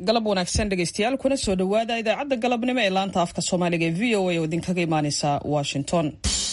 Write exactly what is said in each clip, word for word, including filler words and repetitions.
galab wanaagsan dhegaystayaal kuna soo dhowaada idaacadda galabnimo ee laanta afka soomaaliga ee v o a oo idinkaga imaaneysa Washington.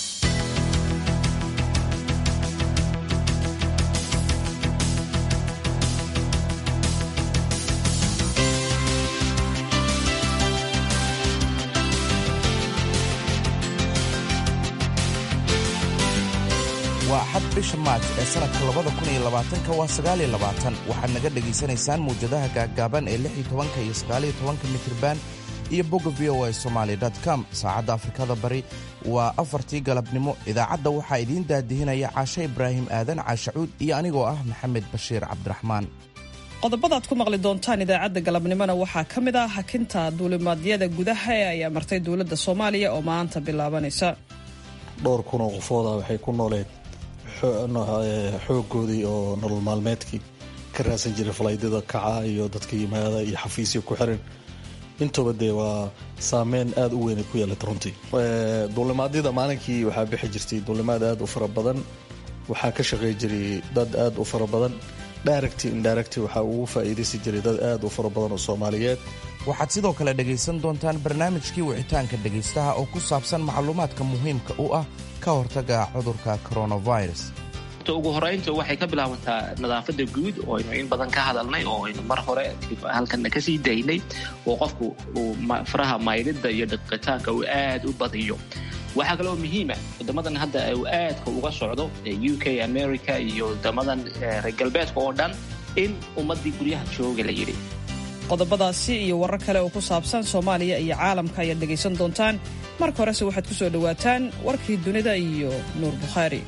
waa xad bisha maaj ee sanadka labada kun iyo labaatanka waa sagaal iyo labaatan waxaad naga dhegaysanaysaan muwjadaha gaaggaaban ee lix iyo tobanka iyo sagaal iyo tobanka mitirban iyo bogga v o a somali dot com. saacadda afrikada bari waa afartii galabnimo. idaacadda waxaa idiin daadihinaya caashe ibraahim aadan caashacuud iyo anigoo ah maxamed bashiir cabdiraxmaan. qodobadaad ku maqli doontaan idaacadda galabnimona waxaa ka mid ah hakinta duulimaadyada gudaha ee ay amartay dowladda soomaaliya oo maanta bilaabanaysa. dhowr kun oo qofooda waxay ku nooleed xoogoodii oo nolol maalmeedkii ka raadsan jiray falaydyada kaca iyo dadka yimaada iyo xafiisyo ku xiran. intooba dee waa saameyn aada u weyn ay ku yeelata runtii. duulimaadyada maalinkii waxaa bixi jirtay duulimaad aada u fara badan, waxaa ka shaqey jiray dad aada u fara badan. direct indirect waxaa ugu faa'iidaysi jiray dad aada u fara badan oo Soomaaliyeed. waxaad sidoo kale dhegaysan doontaan barnaamijkii wicitaanka dhegaystaha oo ku saabsan macluumaadka muhiimka u ah ka hortaga cudurka coronavirus. ugu horeynta waxay ka bilaabantaa nadaafada guud oo aynu in badan ka hadalnay oo aynu mar hore halkana kasii daynay oo qofku faraha maydhida iyo dhaqitaanka uu aad u badiyo. waxaa kaloo muhiima wadamadan hadda uu aadka uga socdo U K, America iyo wadamadan reer galbeedka oo dhan in ummadii guryaha jooga la yidhi. qodobadaasi iyo warar kale oo ku saabsan Soomaaliya iyo caalamka ayaad dhegaysan doontaan. marka horese waxaad ku soo dhawaataan warkii dunida iyo Nuur Bukhaari.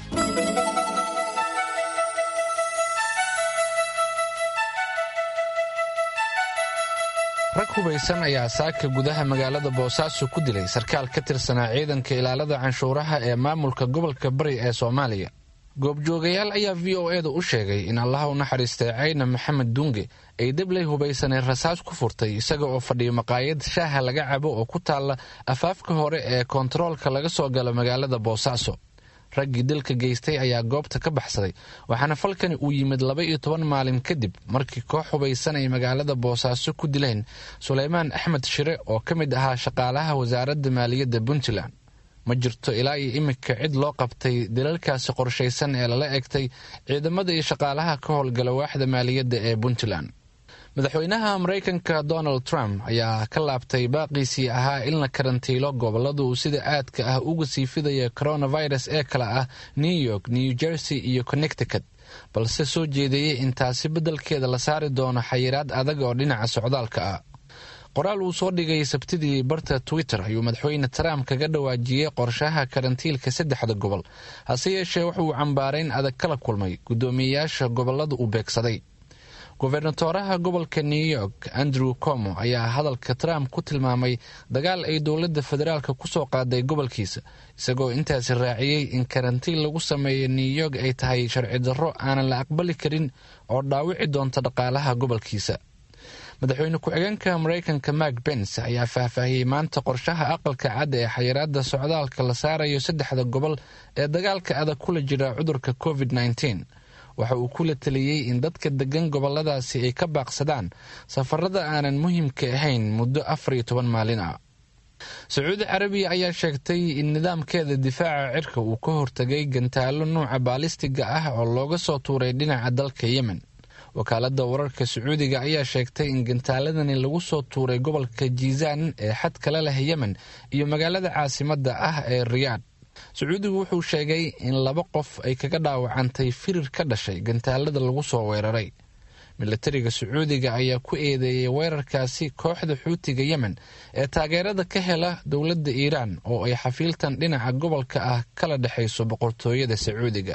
rag hubaysan ayaa saaka gudaha magaalada Boosaaso ku dilay sarkaal ka tirsanaa ciidanka ilaalada canshuuraha ee maamulka gobolka Bari ee Soomaaliya. goobjoogayaal ayaa v o a da u sheegay in Allah u naxariistay Cayna Maxamed Dunge ay dablay hubaysanay rasaas ku furtay isaga oo fadhiyo maqaayad shaaha laga cabo oo ku taala afaafka hore ee kontaroolka laga soo galo magaalada Boosaaso. raggii dilka geystay ayaa goobta ka baxsaday waxaana falkani uu yimid laba iyo toban maalin kadib markii koox hubaysan ay magaalada Boosaaso ku dileen Suleymaan Axmed Shire oo ka mid ahaa shaqaalaha wasaaradda maaliyadda Puntland. ma jirto ilaa iyo imika cid loo qabtay dilalkaasi qorshaysan ee lala egtay ciidamada iyo shaqaalaha ka howlgala waaxda maaliyadda ee Puntland. madaxweynaha Mareykanka Donald Trump ayaa ka laabtay baaqiisii ahaa in la karantiilo gobolada uu sida aadka ah uga sii fidaya coronavirus ee kala ah New York, New Jersey iyo Connecticut, balse soo jeediyay in taasi beddelkeeda la saari doono xayiraad adag oo dhinaca socdaalka ah. qoraal uu soo dhigay Sabtidii barta Twitter ayuu madaxweyne Trump kaga dhawaajiyay qorshaha karantiilka saddexda gobol, hase yeeshee wuxuu cambaarayn adag kala kulmay guddoomiyeyaasha gobolada uu beegsaday. gobernatoraha gobolka New York Andrew Cuomo ayaa hadalka Trump ku tilmaamay dagaal ay dowladda federaalka ku soo qaaday gobolkiisa, isagoo intaasi raaciyay in karantiin lagu sameeyo New York ay tahay sharci darro aanan la aqbali karin oo dhaawici doonta dhaqaalaha gobolkiisa. madaxweyne ku-xigeenka Mareykanka Mike Pence ayaa faahfaahiyey maanta qorshaha aqalka cad ee xayiraadda socdaalka la saarayo saddexda gobol ee dagaalka adag kula jira cudurka covid nineteen. waxa uu kula taliyey in dadka degan goboladaasi ay ka baaqsadaan safarada aanan muhiimka ahayn muddo afar iyo toban maalin ah. Sacuudi Carabiya ayaa sheegtay in nidaamkeeda difaaca cirka uu ka hortagay gantaalo nuuca baalistiga ah oo looga soo tuuray dhinaca dalka Yemen. wakaaladda wararka Sacuudiga ayaa sheegtay in gantaaladani lagu soo tuuray gobolka Jizaan ee xadka la leh Yemen iyo magaalada caasimadda ah ee Riyadh. Sacuudigu wuxuu sheegay in laba qof ay kaga dhaawacantay firir ka dhashay gantaalada lagu soo weeraray. militariga Sacuudiga ayaa ku eedeeyay weerarkaasi kooxda Xuutiga Yemen ee taageerada ka hela dowladda Iiraan oo ay xafiiltan dhinaca gobolka ah kala dhaxayso boqortooyada Sacuudiga.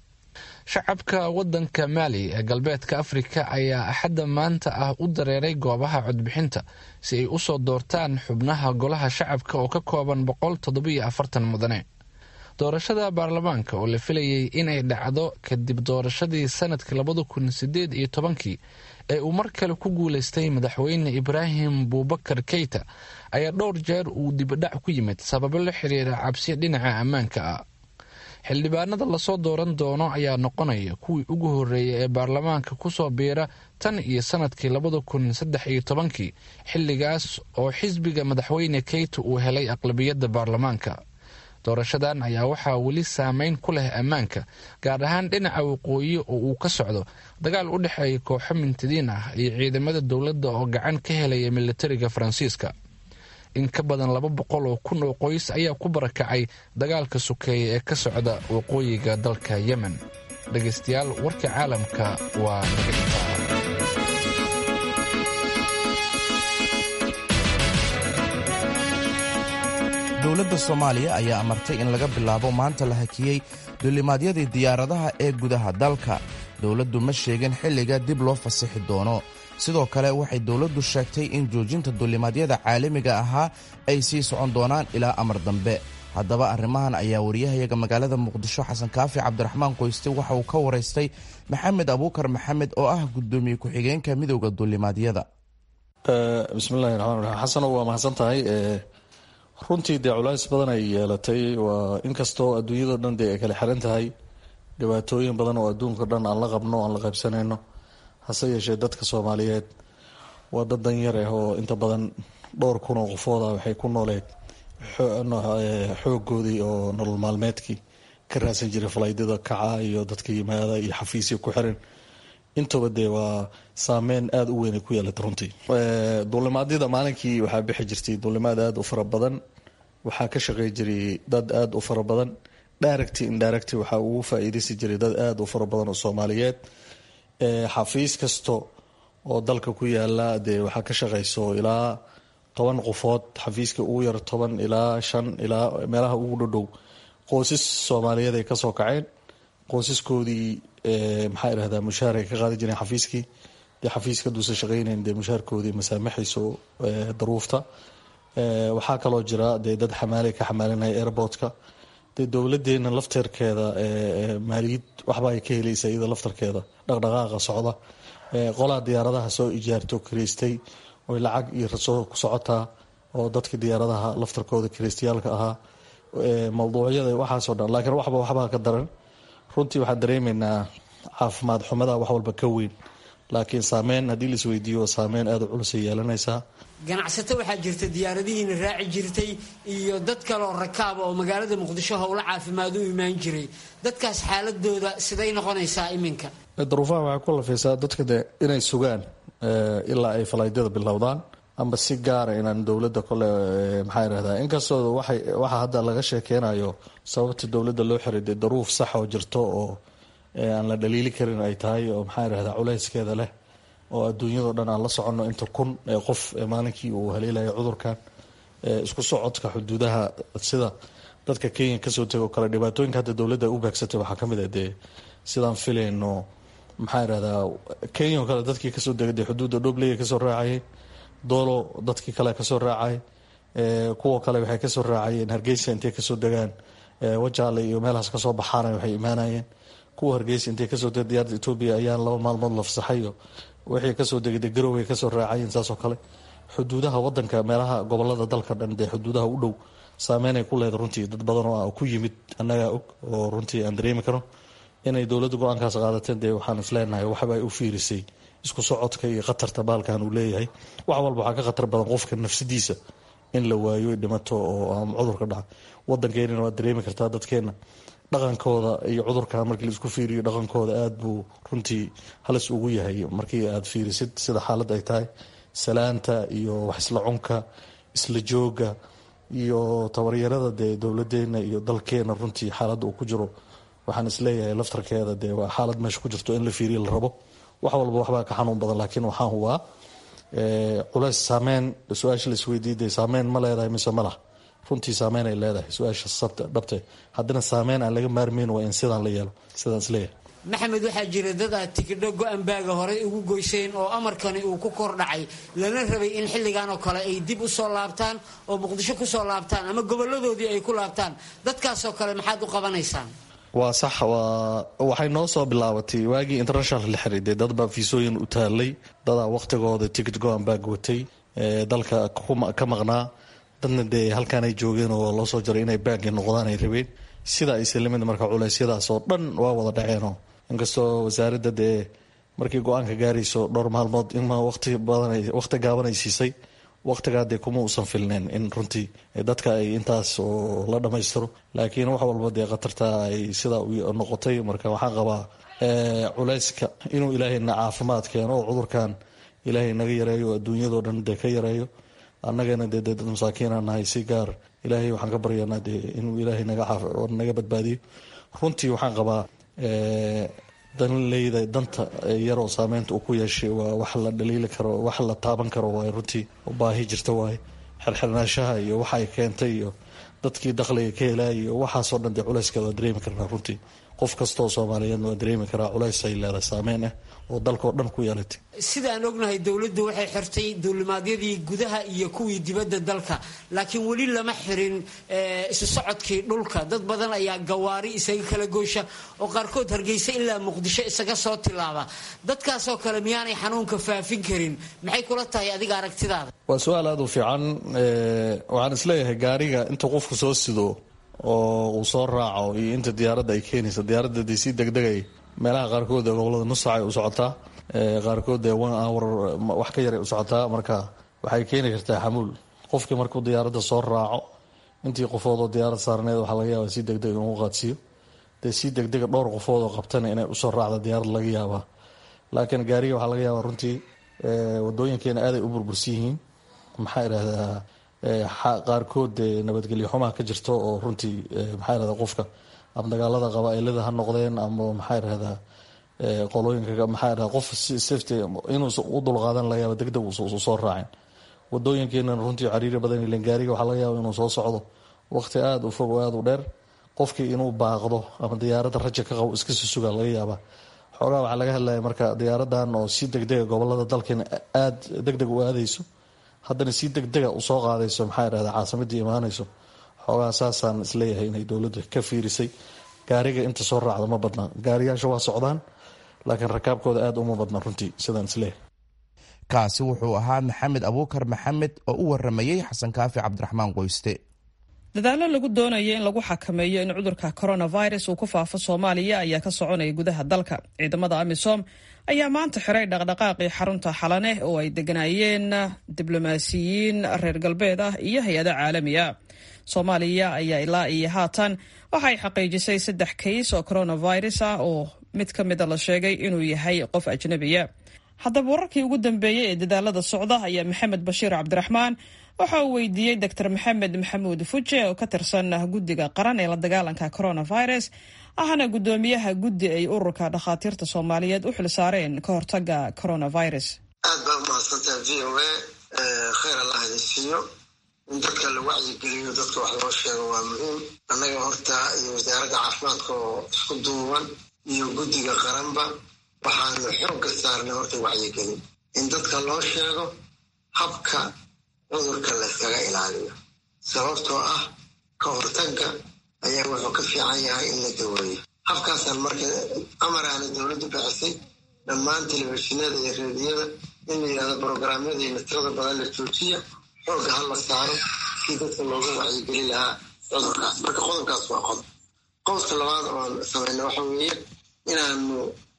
shacabka waddanka Mali ee galbeedka Afrika ayaa axadda maanta ah u dareeray goobaha codbixinta si ay u soo doortaan xubnaha golaha shacabka oo ka kooban boqol toddoba iyo afartan mudane. doorashada baarlamaanka oo la filayay inay dhacdo kadib doorashadii sanadkii labada kun sideed iyo tobankii ee uu mar kale ku guulaystay madaxweyne Ibraahim Boubacar Keita ayaa dhowr jeer uu dibadhac ku yimid sababo la xiriira cabsi dhinaca ammaanka ah. xildhibaanada lasoo dooran doono ayaa noqonaya kuwii ugu horreeyay ee baarlamaanka ku soo biira tan iyo sanadkii labada kun saddex iyo tobankii xilligaas oo xisbiga madaxweyne Keita uu helay aqlabiyadda baarlamaanka. doorashadan ayaa waxaa weli saameyn ku leh ammaanka, gaar ahaan dhinaca waqooyi oo uu ka socdo dagaal u dhexeeya kooxo mintidiin ah iyo ciidamada dowladda oo gacan ka helaya militariga Faransiiska. in ka badan laba boqol oo kun oo qoys ayaa ku barakacay dagaalka sokeeye ee ka socda waqooyiga dalka Yemen. dhegaystayaal, warka caalamka waa naga intaa. dowladda Soomaaliya ayaa amartay in laga bilaabo maanta la hakiyey duulimaadyadii diyaaradaha ee gudaha dalka. dowladdu ma sheegin xilliga dib loo fasixi doono. sidoo kale waxay dowladdu sheegtay in joojinta duulimaadyada caalamiga ahaa ay sii socon doonaan ilaa amar dambe. haddaba arrimahan ayaa wariyahayaga magaalada Muqdisho Xasan Kaafi Cabdiraxmaan Qoyste waxa uu ka waraystay Maxamed Abuukar Maxamed oo ah gudoomiye ku-xigeenka midowda duulimaadyada. bismillaahi raxmaani raxiim. xasan waa mahadsan tahay. runtii dee culays badan ay yeelatay, waa inkastoo adduunyada dhan dee ay kala xiran tahay, dhibaatooyin badan oo adduunka dhan aan la qabno aan la qaybsanayno. hase yeeshee dadka Soomaaliyeed waa dad danyar ah oo inta badan dhowr kun oo qofooda waxay ku nooleed xoogoodii oo nolol maalmeedkii ka raadsan jiray falaydyada kaca iyo dadka yimaada iyo xafiisya ku xiran. intaba dee waa saameyn aada u weyn ay ku yeelata runtii. duulimaadyada maalinkii waxaa bixi jirtay duulimaad aada u fara badan, waxaa ka shaqey jiray dad aada u fara badan. direct indirect waxaa ugu faa-iideysi jiray dad aada u fara badan oo Soomaaliyeed. xafiis kasto oo dalka ku yaala dee waxaa ka shaqeyso ilaa toban qofood, xafiiska ugu yar toban ilaa shan ilaa meelaha ugu dhodhow. qoysas Soomaaliyeed ay kasoo kaceen, qoysaskoodii maxaa irahdaa mushaar ay ka qaadi jireen xafiiskii. dee xafiiska duusan shaqeyneyn dee mushaarkoodii masaamaxayso daruufta. waxaa kaloo jira dee dad xamaali ka xamaalinaya airportka. dee dowladeena lafteerkeeda maaliyad waxba ay ka helaysa iyada laftarkeeda dhaqdhaqaaqa socda. qolaa diyaaradaha soo ijaarto kireystay oy lacag iyo rasoo ku socotaa, oo dadka diyaaradaha laftarkooda kireystayaalka ahaa. mawduucyada waxaasoo dhan, laakiin waxba waxbaa ka daran. runtii waxaan dareemaynaa caafimaad xumada wax walba ka weyn, laakiin saameyn haddii la isweydiiyo saameyn aada u culusay yeelanaysaa. ganacsato waxaa jirta diyaaradihiina raaci jirtay iyo dad kaleoo rakaaba oo magaalada Muqdisho howlo caafimaad u imaan jiray. dadkaas xaaladooda siday noqonaysaa iminka? daruufaha waxay ku lafaysaa dadka de inay sugaan ilaa ay falaydyada bilowdaan, amba si gaara inaan dowladda kole maxaa irahdaa. inkastoo waxay waxa hadda laga sheekeynayo sababta dowladda loo xiray dee daruuf sax oo jirto oo aan la dhaliili karin ay tahay, oo maxaa irahdaa culayskeeda leh, oo adduunyado dhan aan la soconno inta kun ee qof ee maalinkii uu haleelayo cudurkan. isku socodka xuduudaha sida dadka Kenya kasoo tego kale dhibaatooyinka hadda dowladda u baagsatay waxaa kamid ah dee sidaan filayno maxaa irahdaa Kenya oo kale dadkii kasoo degay dee xuduudda Dhobley kasoo raacayay, doolo dadkii kale kasoo raacay, kuwa kale waxay kasoo raacayeen Hargeysa intay kasoo degaan Wajaale iyo meelahaas kasoo baxaan waxay imaanayeen. kuwa Hargeysa intay kasoo degay diyaaradda Ethiopia ayaan laba maalmood la fasaxayo, waxay kasoo degay Garowe kasoo raacayeen. saasoo kale xuduudaha wadanka meelaha gobolada dalka dhan dee xuduudaha u dhow saameyn ay ku leedahay runtii. dad badan oo ku yimid annagaa og oo runtii aan dareemi karo inay dowladda go-aankaas qaadateen. dee waxaan isleenahay waxba ay u fiirisay isku socodka iyo khatarta baalkan uu leeyahay. wax walba waxaa ka khatar badan qofka nafsadiisa in la waayo dhimato oo cudurka dhaca. wadankeenana waad dareemi kartaa dadkeena dhaqankooda iyo cudurka markii la isku fiiriyo dhaqankooda aada buu runtii halis ugu yahay markii aad fiirisid sida xaalad ay tahay. salaanta iyo wax isla cunka isla jooga iyo tabaryarada dee dowladeena iyo dalkeena runtii xaaladda uu ku jiro, waxaan isleeyahay laftarkeeda dee waa xaalad meesha ku jirto in la fiiriyo la rabo. wax walba waxbaa ka xanuun badan, laakiin waxaan hubaa culays saameyn. su-aasha la isweydiiday saameyn ma leedahay mise ma laha? runtii saameyn ay leedahay su-aasha sabta dhabte. haddana saameyn aan laga maarmeyn waa in sidaan la yeelo, sidaan isleeyahay. maxamed, waxaa jira dad aad tikidho go-an baaga horey ugu goyseen oo amarkani uu ku kor dhacay, lana rabay in xilligan oo kale ay dib u soo laabtaan oo Muqdisho ku soo laabtaan ama goboladoodii ay ku laabtaan. dadkaasoo kale maxaad u qabanaysaan? waa sax. waa waxay noo soo bilaabatay waagii international la xiray dee dadbaa fiisooyin u taalay, dadaa waqtigooda ticket go-an baag watay dalka ka maqnaa. dadna dee halkaan ay joogeen oo loo soo jaray inay baagi noqdaan ay rabeen. sida ay islamid marka culeysyadaas oo dhan waa wada dhaceeno inkastoo wasaaradda dee markii go-aanka gaarayso dhowr maalmood inma waqti badan waqti gaaban ay siisay waqtigaa dee kuma uusan filneen in runtii dadka ay intaas oo la dhammaystiro laakiin wax walba dee khatarta ay sidaa noqotay marka waxaan qabaa culeyska inuu ilaahayna caafimaad keeno oo cudurkan ilaahay naga yareeyo adduunyadoo dhan dee ka yareeyo annagana dee dad masaakiina nahay si gaar ilaahay waxaan ka baryanaa dee inuu ilaahay naga naga badbaadiyo runtii waxaan qabaa danleyda danta yaroo saameynta uu ku yeeshay waa wax la dhaliili karo wax la taaban karo waay runtii baahi jirta waay xirxirnaashaha iyo waxa ay keentay iyo dadkii dakhliga ka helay iyo waxaasoo dhan dee culeyskeeda waa dareemi karnaa runtii qof kastoo soomaaliyeedna waa dareemi karaa culays ay leedahay saameyn ah oo dalkao dhan ku yeelatay sidaan ognahay dowladdu waxay xirtay duulimaadyadii gudaha iyo kuwii dibadda dalka laakiin weli lama xirin isu socodkii dhulka dad badan ayaa gawaari isaga kala goysha oo qaarkood hargeysa ilaa muqdisho isaga soo tilaaba dadkaasoo kale miyaanay xanuunka faafin karin maxay kula tahay adiga aragtidaada waa su-aal aada u fiican waxaan isleeyahay gaariga inta qofku soo sido oo uu soo raaco iyo inta diyaaradda ay keenaysa diyaaradda dee sii degdegay meelaha qaarkood ee gobolada nus saacay u socotaa qaarkood ee one hour wax ka yaray u socotaa marka waxay keeni kartaa xamuul qofkii markuu diyaaradda soo raaco intii qofood oo diyaarad saarneed waxaa laga yaabaa si degdeg inuu qaadsiiyo dee si degdega dhowr qofood oo qabtana inay usoo raacda diyaarad laga yaabaa laakiin gaariga waxaa laga yaabaa runtii wadooyinkeena aaday u burbursan yihiin maxaa idhahdaa qaarkood dee nabadgelyo xumaa ka jirto oo runtii maxaa idhahdaa qofka ama dagaalada qabaailada ha noqdeen ama maxaa idhahdaa qolooyinka maxaa idhahdaa qof safety inuu u dulqaadan laga yaaba degdeg uu soo raacin wadooyinkeenana runtii cariiri badan ilen gaariga waxaa laga yaaba inuu soo socdo waqti aada u fog oo aada u dheer qofkii inuu baaqdo ama diyaaradda raja ka qabo iska sii sugaa laga yaabaa xoogaa waxaa laga hadlaya marka diyaaradan oo si degdega gobolada dalkeena aada degdeg u aadayso haddana si degdega u soo qaadayso maxaa idhahdaa caasimadii imaanayso xoogaa saasaan isleeyahay inay dowladda ka fiirisay gaariga inta soo raacda ma badna gaariyaasha waa socdaan laakiin rakaabkooda aada uma badna runtii sidaan isleeyahay kaasi wuxuu ahaa maxamed abuukar maxamed oo u waramayey xasan kaafi cabdiraxmaan qoyste dadaallo lagu doonayo in lagu xakameeyo in cudurka coronavirus uu ku faafo soomaaliya ayaa ka soconaya gudaha dalka ciidamada amisom ayaa maanta xiray dhaqdhaqaaqii xarunta xalane oo ay deganaayeen diblomaasiyiin reer galbeed ah iyo hay-ado caalami ah soomaaliya ayaa ilaa iyo haatan waxay xaqiijisay saddex kays oo coronavirus ah oo mid ka mida la sheegay inuu yahay qof ajnabiya haddaba wararkii ugu dambeeyey ee dadaalada socda ayaa maxamed bashiir cabdiraxmaan waxa uu weydiiyey doctor maxamed maxamuud fuje oo ka tirsan guddiga qaran ee la dagaalanka coronavirus ahna guddoomiyaha guddi ay ururka dhakhaatiirta soomaaliyeed u xil saareen ka hortaga coronavirus. aad baa umahadsantaha v o a khayr allah idin siiyo in dadka la wacyigeliyo dadka wax loo sheego waa muhiim annaga horta iyo wasaaradda caafimaadka oo isku duuban iyo guddiga qaranba waxaanu xoogga saarnay horta wacyigelin in dadka loo sheego habka cudurka layskaga ilaaliyo sababtoo ah ka hortagga ayaa wuxuu ka fiican yahay in la daweeyo habkaasaan marka amaraana dowladdu bixisay dhammaan telefishinada iyo reediyada in la yidhahdo brograamyada iyo mitirada badan la joojiya xoogga ha la saaro si dadka looga wacyigeli lahaa cudurkaas marka qodobkaas waa qodob qodobka labaad oon samayna waxa weeye inaanu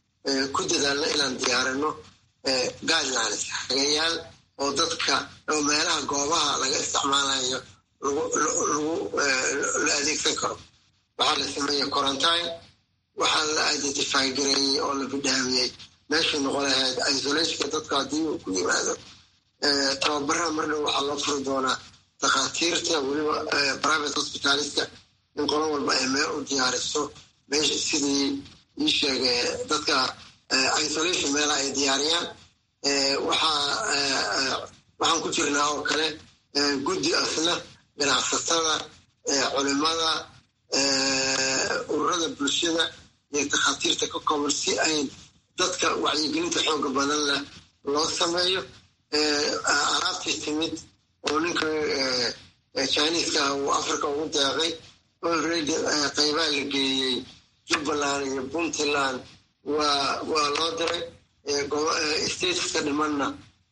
ku dadaalno inaan diyaarino guidelines hagayaal oo dadka oo meelaha goobaha laga isticmaalayo la adeegsan karo waxaa la sameeyey quarantine waxaa la identify gareeyey oo la bidhaamiyey meeshuu noqon lahayd isolationka dadka haddii uu ku yimaado tababaraha mardhow waxaa loo furi doonaa dhakhaatiirta weliba private hospitaliska in qolo walba ay meel u diyaariso meesha sidii ii sheegay dadka isolation meelaha ay diyaariyaan waxaan ku jirnaa oo kale guddi asna ganacsatada culimada ururada bulshada iyo takhaatiirta ka kooban si ay dadka wacyigelinta xooga badan leh loo sameeyo alaabtii timid oo ninka chiniiska uu africa ugu deeqay already qaybaha la geeyey jubbaland iyo puntland waa waa loo diray stateska dhimanna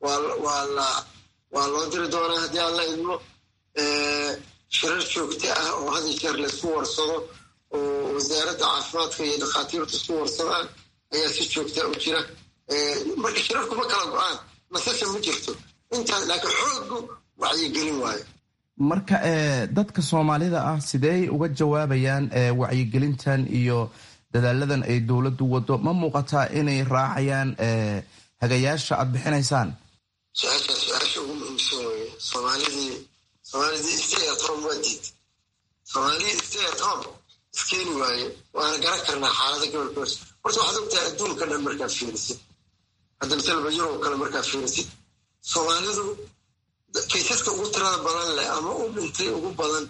waa loo diri doonaa haddii aan la idmo shirar joogto ah oo had iyo jeer laysku warsado oo wasaaradda caafimaadka iyo dhakhaatiirtu isku warsadaan ayaa si joogta u jira. marka shirarku ma kala go-aan, nasasha ma jirto intaas, laakiin xoogu wacyigelin waayo. marka dadka soomaalida ah sidee uga jawaabayaan wacyigelintan iyo dadaaladan ay dowladdu wado? ma muuqataa inay raacayaan hagayaasha aad bixinaysaan? su-aashaa su-aasha ugu muhiimsan weye. soomaalidii soomaalidii stay at home waa diid. soomaalidii stay at home iskeeni waaye. waana garan karnaa xaalada gobolkoos. horta waxaad ogtahay adduunka dhan markaad fiirisid, hadda masalaba yurub kale markaad fiirisid, soomaalidu kaysaska ugu tirada badan leh ama u dhintay ugu badan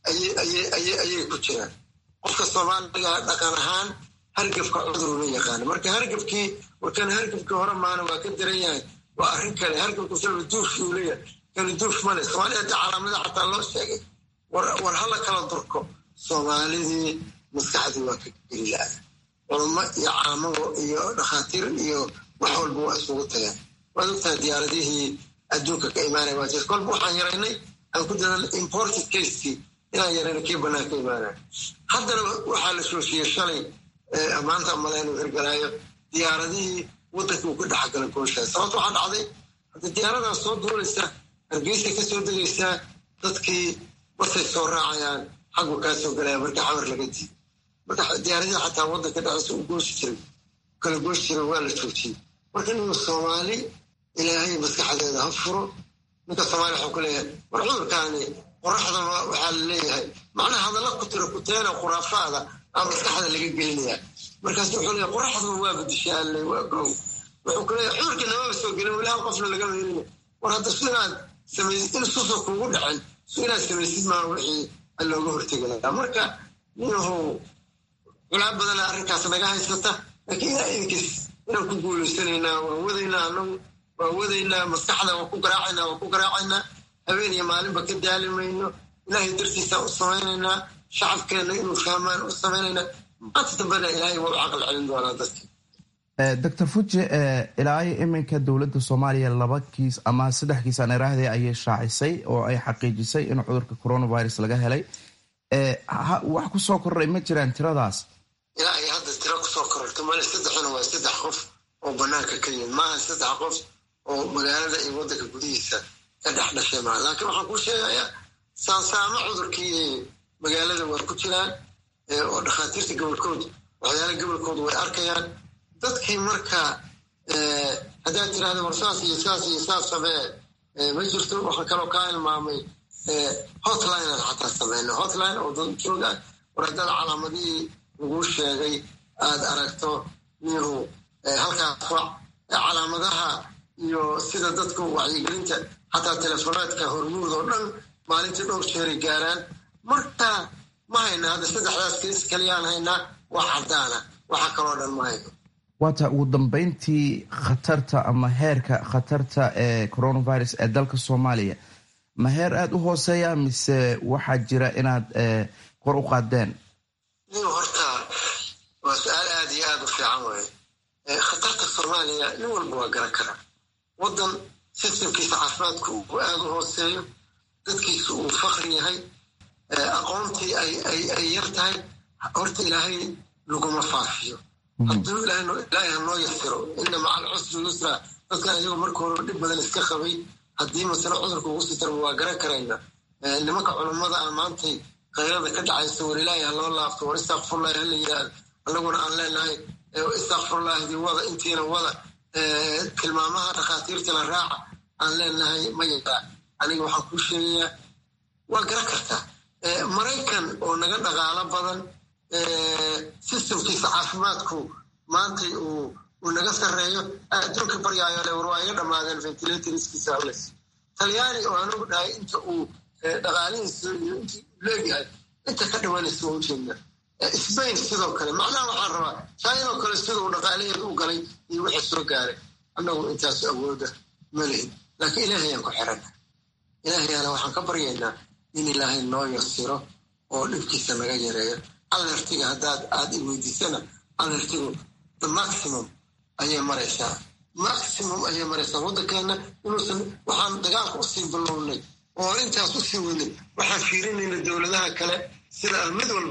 ayay ku jiraan. qofka soomaaliga dhaqan ahaan hargabka cuduruna yaqaana. marka hargabkii warkan hargabkii hore maana waa ka daran yahay, waa arrin kale. hargabku salba duufki uu leeyahay, kani duuf male. soomaaliya hadda calaamada xataa loo sheegay war hala kala durko. soomaalidii maskaxdii waa ka gelilaa. culamo iyo caamado iyo dhakhaatiir iyo wax walba waa isugu tagaan. waad ogtahay diyaaradihii adduunka ka imaanaya waa jir. kolba waxaan yaraynay aan ku dadan imported caseki inaan yarayna kii bannaan ka imaanaya. haddana waxaa la shoofiyey shalay maanta malaynu hirgalaayo diyaaradihii waddanka uu ka dhexgala gooshaa. sababta waxaa dhacday hadda diyaaradaas soo duulaysa hargeysa ka soo degaysaa, dadkii basay soo raacayaan, xaggu kaa soo galaya marka xawar laga diiyo. marka diyaaradihii xataa waddanka dhexdiisa u goosi jiray kala goosi jiray waa la joojiyey. marka inuu soomaali ilaahay maskaxdeeda ha furo. ninka soomaaliya waxuu ku leeyahay war cudurkaani qoraxda waxaa la leeyahay macnaha hadalla ku tira kuteena khuraafaada aa maskaxda laga gelinaya. markaas wuxuu leeyahay qoraxduma waa badishay alle waa gow. wuxuu ku leeyahay cudurka namaba soo gelin weli hal qofna lagama helina. war hadda su inaad samaysid in suusa kuugu dhacin su inaad samaysid maa wixii looga hortegi lahaa. marka ninahow culaa badana arrinkaas naga haysata, laakiin ilaa idinkiis inaan ku guulaysanaynaa waan wadaynaa. anagu waan wadaynaa, maskaxda waan ku garaacaynaa waan ku garaacaynaa habeen iyo maalinba ka daali mayno. ilaahay dartiisaan u samaynaynaa, shacabkeenna inuu fahmaan u samaynaynaa. maanta dambena ilaahay waa u caqal celin doonaa dadka. doctor Fuje, ilaa iminka dowladda Soomaaliya laba kiis ama saddex kiis aan iraahday ayay shaacisay oo ay xaqiijisay in cudurka coronavirus laga helay. wax ku soo kordhay ma jiraan tiradaas? ilaa ay hadda tiro kusoo kororto male. saddexuna waa saddex qof oo banaanka ka yimid, maaha saddex qof oo magaalada iyo waddanka gudihiisa ka dhex dhashay maa. laakiin waxaan kuu sheegayaa saansaamo cudurkii magaalada waa ku jiraan oo dhakhaatiirta gobolkooda waxyaala gobolkooda way arkayaan. dadkii marka haddaad tirahda war saas iyo saas iyo saas samee ma jirto. waxaan kaloo kaa ilmaamay hotline aan xataa sameyna hotline oo dad joog ah. war haddaad calaamadihii laguu sheegay aad aragto niyahu halkaas wac. calaamadaha iyo sida dadku wacyigelinta xataa telefonaadka hormuud oo dhan maalintii dhowr jeeray gaaraan. marka ma hayna hadda saddexdaas kiis kaliyaan haynaa wax caddaana, waxa kaloo dhan ma hayno. waata ugu dambeyntii khatarta ama heerka khatarta ee coronavirus ee dalka Soomaaliya ma heer aad u hooseeya mise waxaa jira inaad kor u qaadeen? nin horta waa su-aal aad iyo aad u fiican waaye. khatarta Soomaaliya nin walba waa garan karaa. waddan sistamkiisa caafimaadku uu aad u hooseeyo, dadkiisu uu fakri yahay, aqoontii ay yar tahay. horta ilaahay laguma faafiyo. hadduu ilaahay hanoo yasiro ina maca alcusri yusra. dadkan iyagoo marka hore dhib badan iska qabay, haddii masale cudurka ugu sii tarmo waa garan karayna. nimanka culummada ah maantay kayrada ka dhacaysa war ilaahay ha loo laabto, war istakfirullah hala yidhaahdo. annaguna aan leenahay istakfirullahdii wada intiina wada. tilmaamaha dhakhaatiirta la raaca aan leenahay ma yaraa. aniga waxaan kuu sheegayaa waa garan kartaa maraykan oo naga dhaqaalo badan, sistamkiisa caafimaadku maantay uu naga sarreeyo, adduunka baryaayo le war waa iga dhammaadeen ventilatorskiisa hawles. talyaani oo anugu dhahay inta uu dhaqaalihiisa iyo intii uu leegyahay inta ka dhawaanaysa waa ujeedna. Spain sidoo kale. macnaha waxaan rabaa china oo kale sida uu dhaqaalaheeda u galay iyo wixii soo gaaray. annagu intaas awooda ma lihin, laakiin ilaahayaan ku xirana. ilaahayaana waxaan ka baryaynaa in ilaahay noo yasiro oo dhibkiisa naga yareeyo. alertiga haddaad aad i weydiisana alertigu the maximum ayay maraysaa. maximum ayay maraysaa. waddankeena inuusan waxaan dagaalka usii bilownay oo intaas usii weynay. waxaan fiirinayna dowladaha kale sida mid walba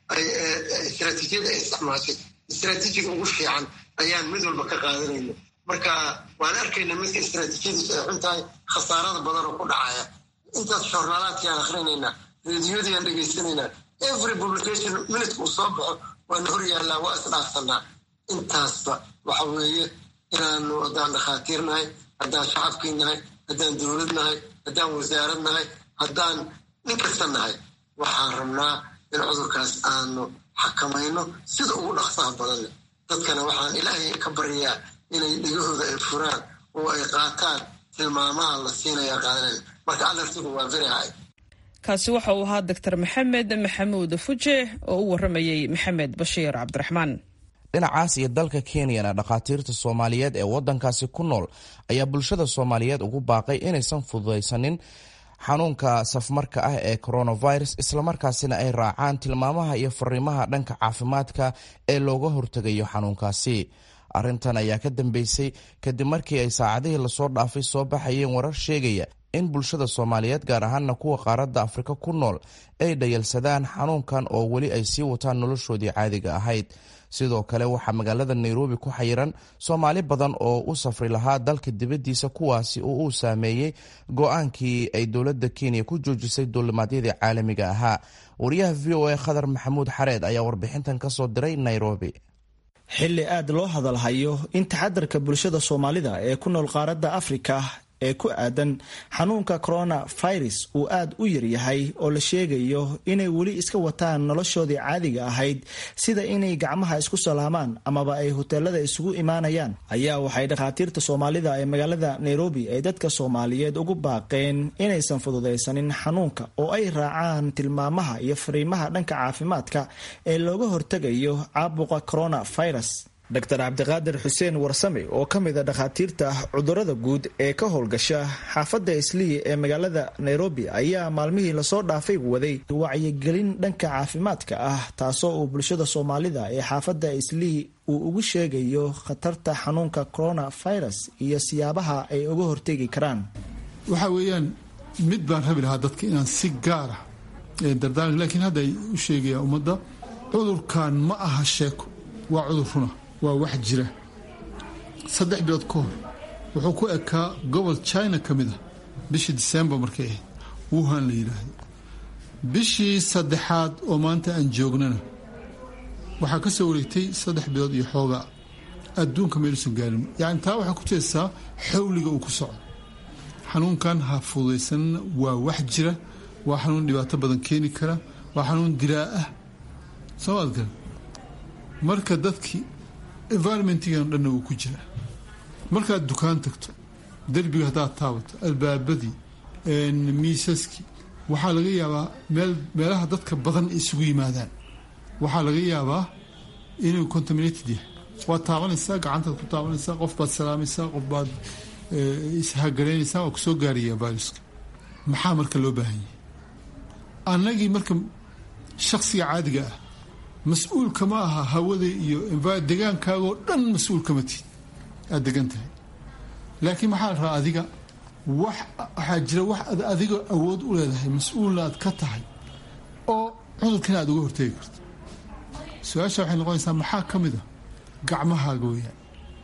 istaraatiijiyada ay isticmaashay istaraatiijiga ugu fiican ayaan mid walba ka qaadanayna marka waan arkayna midka istaraatiijiyadiisu ay xun tahay khasaarada badan oo ku dhacaya intaas joornaalaadkiyaan akhrinaynaa reediyodiyaan dhegaysanaynaa every publication minuteka uu soo baxo waana hor yaallaa waa isdhaafsanaa intaasba waxa weeye inaanu haddaan dhakhaatiir nahay haddaan shacabkii nahay haddaan dowlad nahay haddaan wasaarad nahay haddaan nin kasta nahay waxaan rabnaa in cudurkaas aanu xakamayno sida ugu dhaqsaha badan leh dadkana waxaan ilaahay ka baryaa inay dhegahooda ay furaan oo ay qaataan tilmaamaha la siinaya qaadanaya marka alartigu waa very high kaasi waxa uu ahaa doctor maxamed maxamuud fuje oo u waramayey maxamed bashiir cabdiraxmaan dhinacaas iyo dalka kenyana dhakhaatiirta soomaaliyeed ee wadankaasi ku nool ayaa bulshada soomaaliyeed ugu baaqay inaysan fududaysanin xanuunka safmarka ah ee coronavirus islamarkaasina ay raacaan tilmaamaha iyo fariimaha dhanka caafimaadka ee looga hortegayo xanuunkaasi. arrintan ayaa ka dambeysay kadib markii ay saacadihii lasoo dhaafay soo baxayeen warar sheegaya in bulshada soomaaliyeed gaar ahaana kuwa qaaradda afrika ku nool ay dhayalsadaan xanuunkan oo weli ay sii wataan noloshoodii caadiga ahayd. sidoo kale waxaa magaalada nairobi ku xayiran soomaali badan oo u safri lahaa dalka dibaddiisa kuwaasi oo uu saameeyey go-aankii ay dowladda kenya ku joojisay duulimaadyadii caalamiga ahaa. wariyaha v o a khadar maxamuud xareed ayaa warbixintan ka soo diray nairobi. xilli aad loo hadalhayo in taxadarka bulshada soomaalida ee ku nool qaaradda afrika ee ku aadan xanuunka coronavirus uu aad u yaryahay oo la sheegayo inay weli iska wataan noloshoodii caadiga ahayd sida inay gacmaha isku salaamaan amaba ay hoteelada isugu imaanayaan ayaa waxay dhakhaatiirta soomaalida ee magaalada nairobi ay dadka soomaaliyeed ugu baaqeen inaysan fududaysanin xanuunka oo ay raacaan tilmaamaha iyo fariimaha dhanka caafimaadka ee looga hortegayo caabuqa coronavirus. doctor cabdiqaadir xuseen warsame oo ka mid a dhakhaatiirta cudurada guud ee ka howlgasha xaafadda islii ee magaalada nairobi ayaa maalmihii lasoo dhaafay waday wacyigelin dhanka caafimaadka ah taasoo uu bulshada soomaalida ee xaafadda islii uu ugu sheegayo khatarta xanuunka coronavirus iyo siyaabaha ay uga hortegi karaan. waxa weeyaan mid baan rabi lahaa dadka inaan si gaara dardaar laakiin hadda ay u sheegayaan ummadda cudurkan ma aha sheeko waa cudur runa waa wax jira. saddex bilood ka hor wuxuu ku ekaa gobol china ka mid ah bishii disembar markay ahayd wuhan la yidhaahdo. bishii saddexaad oo maanta aan joognana waxaa ka soo wareegtay saddex bilood iyo xoogaa adduunka meeluusan gaarin. yacni taa waxaa ku jeestaa xawliga uu ku socdo. xanuunkan ha fududaysanna waa wax jira, waa xanuun dhibaato badan keeni kara, waa xanuun dilaa ah soo maad garan. marka dadkii environmentigan dhanna wuu ku jira. markaad dukaan tagto derbiga haddaad taabato albaabadii miisaskii waxaa laga yaabaa meel meelaha dadka badan isugu yimaadaan waxaa laga yaabaa inuu contaminated yahay. waad taabanaysaa, gacantaad ku taabanaysaa, qof baad salaamaysaa, qof baad ishagaraynaysaa, waa kusoo gaaraya viruska. maxaa marka loo baahan yahay? annagii marka shaksiga caadiga ah mas-uulka ma aha hawada iyo degaankaagoo dhan mas-uulka ma tiid aad degan tahay. laakiin maxaa la rabaa adiga wax waxaa jira wax ad adiga awood u leedahay mas-uulna aad ka tahay oo cudurkana aad uga hortegi karto. su-aasha waxay noqonaysaa maxaa ka mid a gacmahaaga weyaan.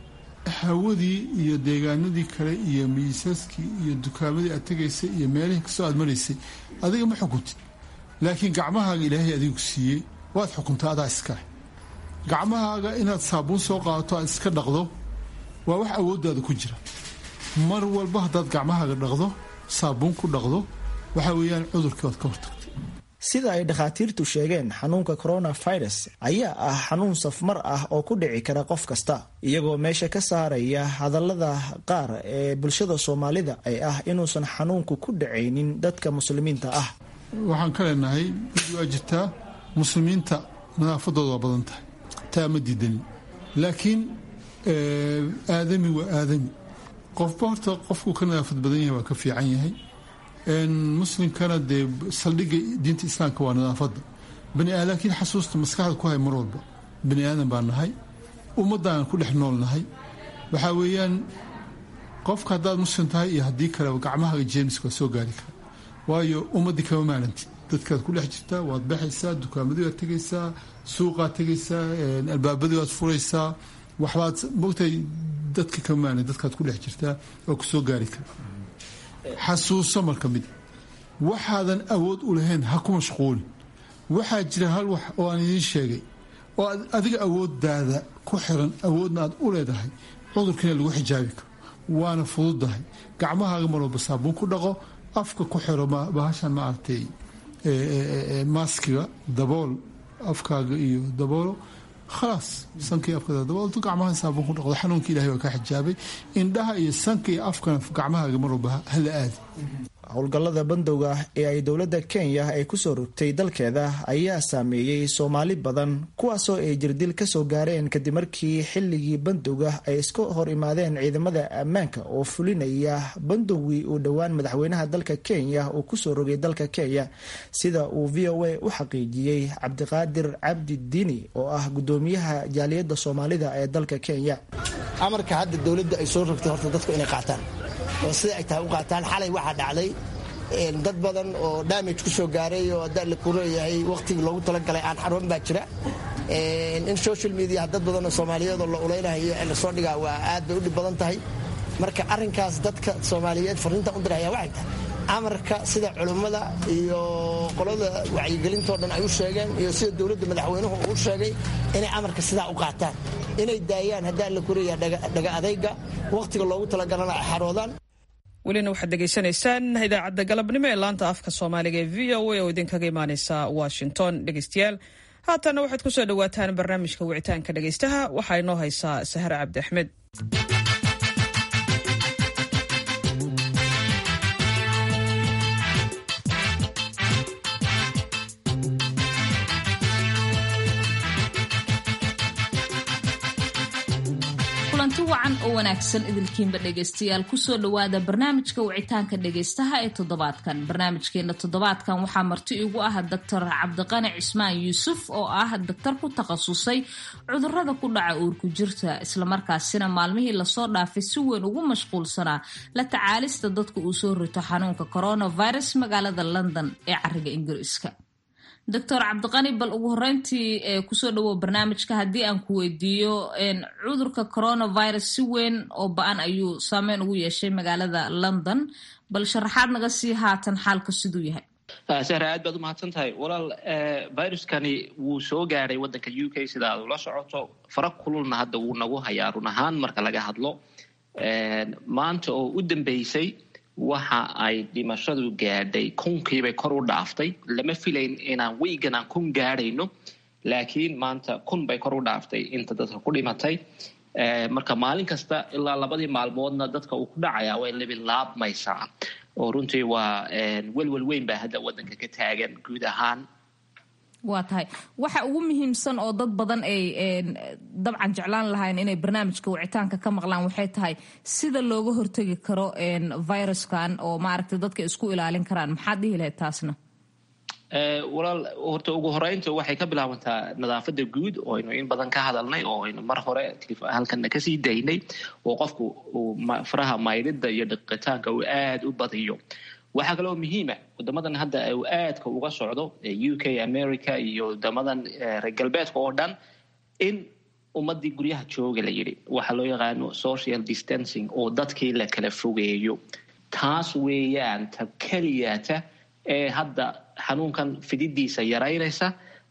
hawadii iyo deegaanadii kale iyo miisaskii iyo dukaamadii aad tegaysay iyo meelihii kastoo aad maraysay adiga ma xukuntid, laakiin gacmahaaga ilaahay adigu siiyey waad xukuntaa adaa iskale. gacmahaaga inaad saabuun soo qaadato aad iska dhaqdo waa wax awooddaada ku jira. mar walba haddaad gacmahaaga dhaqdo saabuun ku dhaqdo waxaa weeyaan cudurkii waad ka hortagtay. sida ay dhakhaatiirtu sheegeen xanuunka coronavirus ayaa ah xanuun safmar ah oo ku dhici kara qof kasta, iyagoo meesha ka saaraya hadallada qaar ee bulshada soomaalida ay ah inuusan xanuunku ku dhacaynin dadka muslimiinta ah. waxaan ka leenahay mid waa jirtaa muslimiinta nadaafadooda waa badan tahay, taa ma diidanin. laakiin aadami waa aadami, qofba horta qofkuu ka nadaafad badan yahay waa ka fiican yahay. muslimkana dee saldhigga diinta islaamka waa nadaafadda bani aadam. laakiin xasuusta maskaxda ku hay mar walba bani aadan baan nahay, ummaddaan ku dhex nool nahay. waxaa weeyaan qofka haddaad muslim tahay iyo haddii kaleba gacmahaaga jeemiska waa soo gaari kara, waayo ummaddii kama maalantid, dadkaad ku dhex jirtaa waad baxaysaa dukaamadii waad tegaysaa suuqaad tegaysaa albaabadii waad furaysaa waxbaad mogtahay dadka kamaana dadkaad ku dhex jirtaa oo ku soo gaari kara xasuuso marka mid waxaadan awood u lahayn ha ku mashquulin waxaa jira hal wax oo aan idiin sheegay oo adiga awooddaada ku xiran awoodna aad u leedahay cudurkiina lagu xijaabi karo waana fududahay gacmahaaga marwalba saabuun ku dhaqo afka ku xiro bahashan maaragtay maaskiga dabool afkaaga iyo daboolo khalaas sankii afkada daboolto gacmaha saabuun ku dhaqdo xanuunka ilaahay waa kaa xijaabay indhaha iyo sanka iyo afkana gacmahaaga marwalba hala aadi howlgallada bandowga ee ay dowladda kenya ay kusoo rogtay dalkeeda ayaa saameeyey soomaali badan kuwaasoo ay jirdil kasoo gaareen kadib markii xilligii bandowga ay iska hor imaadeen ciidamada ammaanka oo fulinaya bandowgii uu dhowaan madaxweynaha dalka kenya uu kusoo rogay dalka kenya sida uu v o a u xaqiijiyey cabdiqaadir cabdi diini oo ah gudoomiyaha jaaliyadda soomaalida ee dalka kenya. amarka hadda dowladda ay soo rogtay horta dadku inay qaataan oo sida ay tahay u qaataan. xalay waxaa dhacday dad badan oo damage ku soo gaaray oo hadda la kureeyahay waqtigii loogu talagalay aan xarun baa jira in social media dad badan oo Soomaaliyeed oo la uleynayo in la soo dhigaa waa aad bay u dhib badan tahay. marka arrinkaas dadka Soomaaliyeed fariinta u diraya waxay tahay amarka sida culimada iyo qolada wacyigelinta dhan ay u sheegeen iyo sida dowladda madaxweynuhu uu sheegay inay amarka sidaa u qaataan inay daayaan hadda la kureeyahay dhaga adayga waqtiga loogu talagalay xaroodaan. welina waxaad dhegaysanaysaan idaacadda galabnimo ee laanta afka soomaaliga ee v o a oo idinkaga imaaneysa washington. dhegeystayaal haatana waxaad kusoo dhawaataan barnaamijka wicitaanka dhegeystaha waxaa inoo haysaa sahre cabdi axmed. kulanti wacan oo wanaagsan idilkiinba dhegaystayaal kusoo dhawaada barnaamijka wicitaanka dhegaystaha ee toddobaadkan. barnaamijkeena toddobaadkan waxaa marti igu ah doctor cabdiqani cismaan yuusuf oo ah daktar ku takhasusay cudurada ku dhaca uurku jirta islamarkaasina maalmihii lasoo dhaafay si weyn ugu mashquulsanaa la tacaalista dadka uu soo rito xanuunka coronavirus magaalada london ee cariga ingiriiska. doctor cabdiqani bal ugu horeyntii kusoo dhawow barnaamijka haddii aan ku weydiiyo cudurka coronavirus si weyn oo ba-an ayuu saameyn ugu yeeshay magaalada london bal sharaxaad naga sii haatan xaalka siduu yahay. sahra aad baad umahadsan tahay walaal. viruskani wuu soo gaaray wadanka u k sida aad ula socoto fara kululna hadda wuu nagu hayaa run ahaan marka laga hadlo. maanta oo u dambeysay waxa ay dhimashadu gaadhay kunkiibay kor u dhaaftay. lama filayn inaan weygan aan kun gaadhayno laakiin maanta kun bay kor u dhaaftay inta dadka ku dhimatay. marka maalin kasta ilaa labadii maalmoodna dadka uu ku dhacayaa way labilaabmaysaa oo runtii waa welwel weyn baa hadda wadanka ka taagan guud ahaan. waa tahay waxa ugu muhiimsan oo dad badan ay dabcan jeclaan lahayn inay barnaamijka wicitaanka ka maqlaan waxay tahay sida looga hortegi karo viruskan oo maaragtay dadka isku ilaalin karaan. maxaad dhihi lahayd taasna? walaal horta ugu horeynta waxay ka bilaabantaa nadaafada guud oo aynu in badan ka hadalnay oo aynu mar hore halkana kasii daynay oo qofku faraha maydhida iyo dhiqitaanka uu aada u badiyo. waxaa kaloo muhiima wadamadan hadda uu aadka uga socdo u k america iyo wadamadan reer galbeedka oo dhan in ummadii guryaha jooga la yidhi waxaa loo yaqaano social distancing oo dadkii la kala fogeeyo. taas weeyaan ta keliyata ee hadda xanuunkan fididiisa yaraynaysa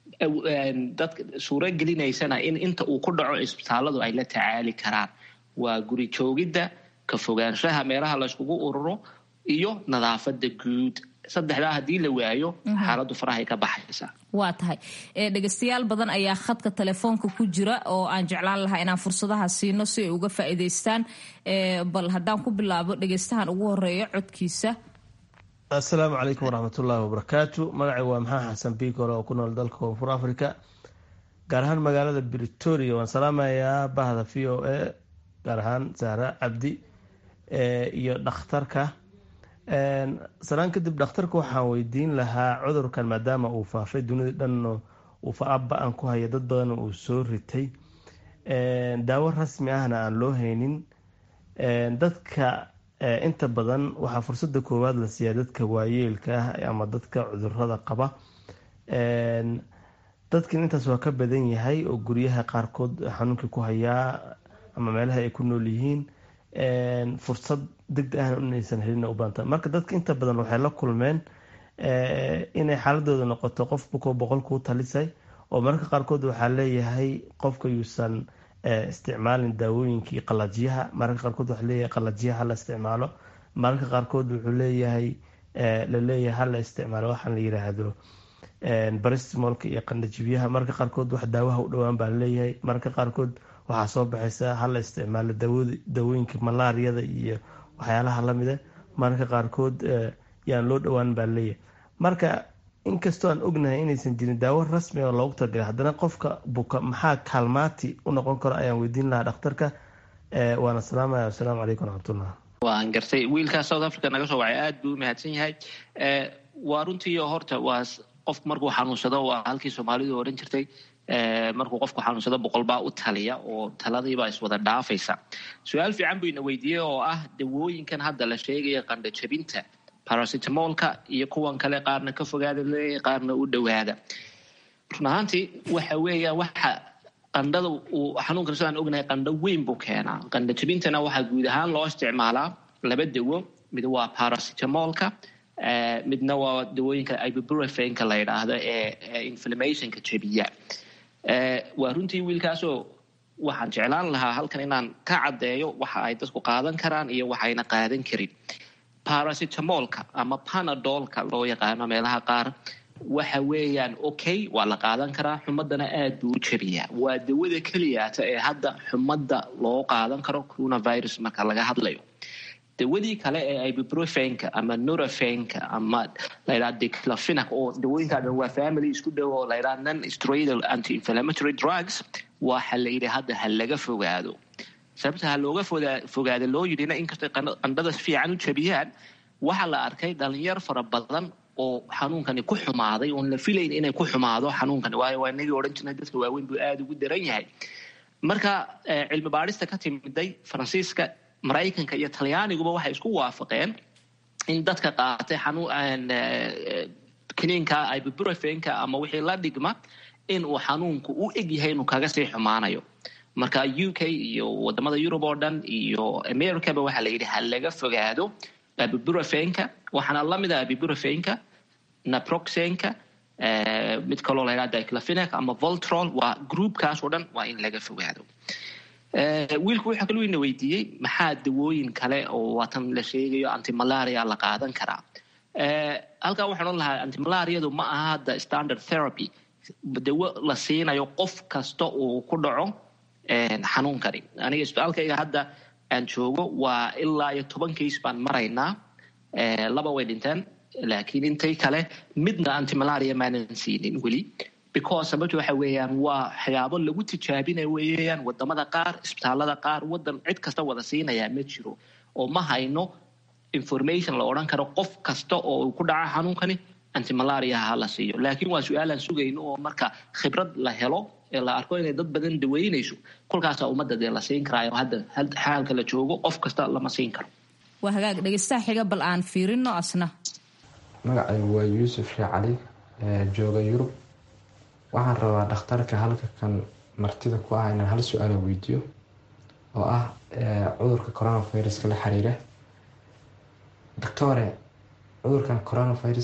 dadka suuro gelinaysana in inta uu ku dhaco isbitaaladu ay la tacaali karaan. waa guri joogidda ka fogaanshaha meelaha layskugu ururo iyo nadaafada guud. saddexdaa haddii la waayo xaaladu farahay ka baxaysa. waa tahay dhegaystayaal badan ayaa khadka telefoonka ku jira oo aan jeclaan lahaa inaan fursadaha siino si ay uga faa'iidaystaan. bal haddaan ku bilaabo dhegaystahan ugu horeeyo codkiisa. assalaamu calaykum waraxmatullaahi wabarakaatu. magacay waa maxaa xasan biikore oo ku nool dalka koonfur africa gaar ahaan magaalada britoria. waan salaamayaa bahda v o a gaar ahaan sahra cabdi iyo dhakhtarka. salaan kadib dhakhtarka waxaan weydiin lahaa cudurkan maadaama uu faafay dunida dhan uu fa-aba-an ku haya dad badan uu soo ritay daawo rasmi ahna aan loo haynin dadka inta badan waxaa fursada koowaad la siiyaa dadka waayeelka ah ama dadka cudurada qaba. dadkan intaas waa ka badan yahay oo guryaha qaarkood xanuunkii ku hayaa ama meelaha ay ku nool yihiin fursad degdeg ahna inaysan helin u baanta. marka dadka inta badan waxay la kulmeen inay xaaladooda noqoto qof bukoo boqol kuu talisay, oo mararka qaarkood waxaa leeyahay qofka yuusan isticmaalin daawooyinkii qalajiyaha. mararka qaarkood waxaa leeyahay qalajiyaha hala isticmaalo, mararka qaarkood wuxuu leeyahay laleeyahay hala isticmaalo waxaan la yiraahdo baristimolka iyo qandhajibyaha. mararka qaarkood wax daawaha u dhowaan baa laleeyahay, mararka qaarkood waxaa soo baxaysa hala isticmaalo daawooyinka malaariyada iyo waxyaalaha lamida, mararka qaarkood yaan loo dhowaan baa laleeyahay. marka inkastoo aan ognahay inaysan jirin daawo rasmi oo loogu talagalay, haddana qofka buka maxaa kaalmaati u noqon karo ayaan weydiin lahaa dhakhtarka. waana salaamaya. wasalaamu calaykum waraxmatullah. waan gartay wiilkaas South Africa naga soo wacay, aad buu u mahadsan yahay. waa runtii horta waa qofku markuu xanuunsado waa halkii Soomaalidu oran jirtay markuu qofku xanuunsado boqol baa u taliya oo taladiiba iswada dhaafaysa. su-aal fiican buu ina weydiiyey oo ah dawooyinkan hadda la sheegaya qandho jabinta paracetamolka iyo kuwan kale qaarna ka fogaada leeyahay qaarna u dhowaada. run ahaantii waxa weeyaan waxa qandhada uu xanuunkan sidaan ognahay qandho weyn buu keenaa. qandho jabintana waxaa guud ahaan loo isticmaalaa laba dawo, mid waa paracetamolka, midna waa dawooyinka ibuprofenka la yidhaahdo ee inflammationka jabiya. waa runtii wiilkaasoo waxaan jeclaan lahaa halkan inaan ka caddeeyo waxa ay dadku qaadan karaan iyo waxayna qaadan karin. paracetamolka ama panadolka loo yaqaano meelaha qaar waxa weeyaan okay, waa la qaadan karaa, xumadana aad buu u jabiyaa. waa dawada keliyaata ee hadda xumadda loo qaadan karo coronavirus marka laga hadlayo. dawadii kale ee ibuprofenka ama norafenka ama la yidhaha diclofenac oo dawooyinka dhan waa family isku dhow oo la yidhaha non-steroidal anti-inflammatory drugs, waxa la yidhi hadda ha laga fogaado. sababta ha looga fogaado loo yidhina inkastay qandhada fiican u jabiyaan, waxaa la arkay dhalinyar fara badan oo xanuunkani ku xumaaday oon la filayn inay ku xumaado xanuunkani, waayo waa inagii odhan jirnay dadka waaweyn buu aada ugu daran yahay. marka cilmi baadhista ka timiday Faransiiska, Maraykanka iyo Talyaaniguba waxay isku waafaqeen in dadka qaatay xanuun kiniinka ibuprofenka ama wixii la dhigma in uu xanuunku u eg yahay inuu kaga sii xumaanayo. marka U K iyo wadamada Europe oo dhan iyo Americaba waxaa la yidhi ha laga fogaado ibuprofenka. waxaana lamid ah ibuprofenka, naproxenka, mid kaloo la yidhaha diclofenac ama voltrol. waa groupkaas oo dhan waa in laga fogaado. wiilku wuxuu kaloo ina weydiiyey maxaa dawooyin kale oo waatan la sheegayo antimalaria la qaadan karaa. halkaa waxaan odhan lahaa antimalariadu ma aha hadda standard therapy, dawo la siinayo qof kasta uu ku dhaco xanuunkani. aniga isbitaalkayga hadda aan joogo waa ilaa iyo toban case baan maraynaa, laba way dhinteen, laakiin intay kale midna antimalaria maanan siinin weli, because sababta waxa weeyaan waa waxyaabo lagu tijaabinaya weeyaan wadamada qaar, isbitaalada qaar, wadan cid kasta wada siinaya ma jiro, oo ma hayno information la odhan karo qof kasta oo ku dhaca xanuunkani antimalaria ha la siiyo. laakiin waa su-aalaan sugayno oo marka khibrad la helo ee la arko inay dad badan daweynayso, kolkaasaa ummadda dee la siin karaayo. hadda xaalka la joogo qof kasta lama siin karo. waa hagaag dhegeystaha xiga bal aan fiirino asna. magacaygu waa yuusuf sheekh cali, jooga Yurub. waxaan rabaa dhakhtarka halka kan martida ku ah inaan hal su-aal weydiiyo oo ah cudurka coronaviruska la xiriira. doctore, cudurkan coronavirus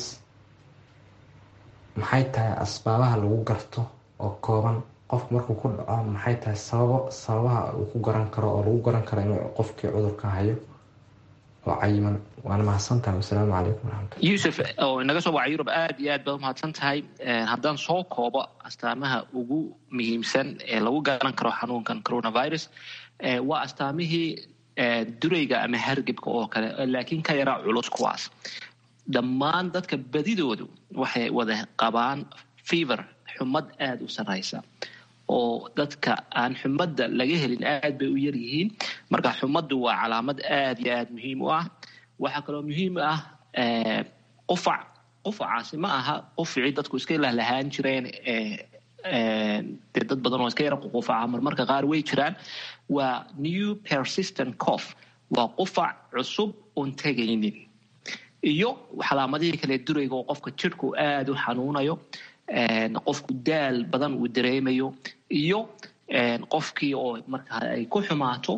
maxay tahay asbaabaha lagu garto oo kooban? qofku markuu ku dhaco maxay tahay sababo sababaha uu ku garan karo oo lagu garan karo inuu qofkii cudurka hayo oo cayiman? waana mahadsantahay. wasalaamu calaykum waraxmatullahi. yuusuf oo inaga soo wacay Yurub, aad iyo aad baad umahadsan tahay. haddaan soo koobo astaamaha ugu muhiimsan ee lagu garan karo xanuunkan coronavirus, waa astaamihii durayga ama hargabka oo kale, laakiin ka yaraa culus kuwaas. dhammaan dadka badidoodu waxay wada qabaan fever, xumad aada u sarraysa, oo dadka aan xumadda laga helin aad bay u yar yihiin. marka xumaddu waa calaamad aad iyo aad muhiim u ah. waxaa kaloo muhiim ah qufac. qufacaasi ma aha qufcii dadku iska lahlahaan jireen, dee dad badan oo iska yara qufaca marmarka qaar way jiraan. waa new persistent cough, waa qufac cusub oon tegaynin iyo calaamadihii kale durayga oo qofka jidhku aada u xanuunayo qofku daal badan uu dareemayo iyo qofkii oo markaa ay ku xumaato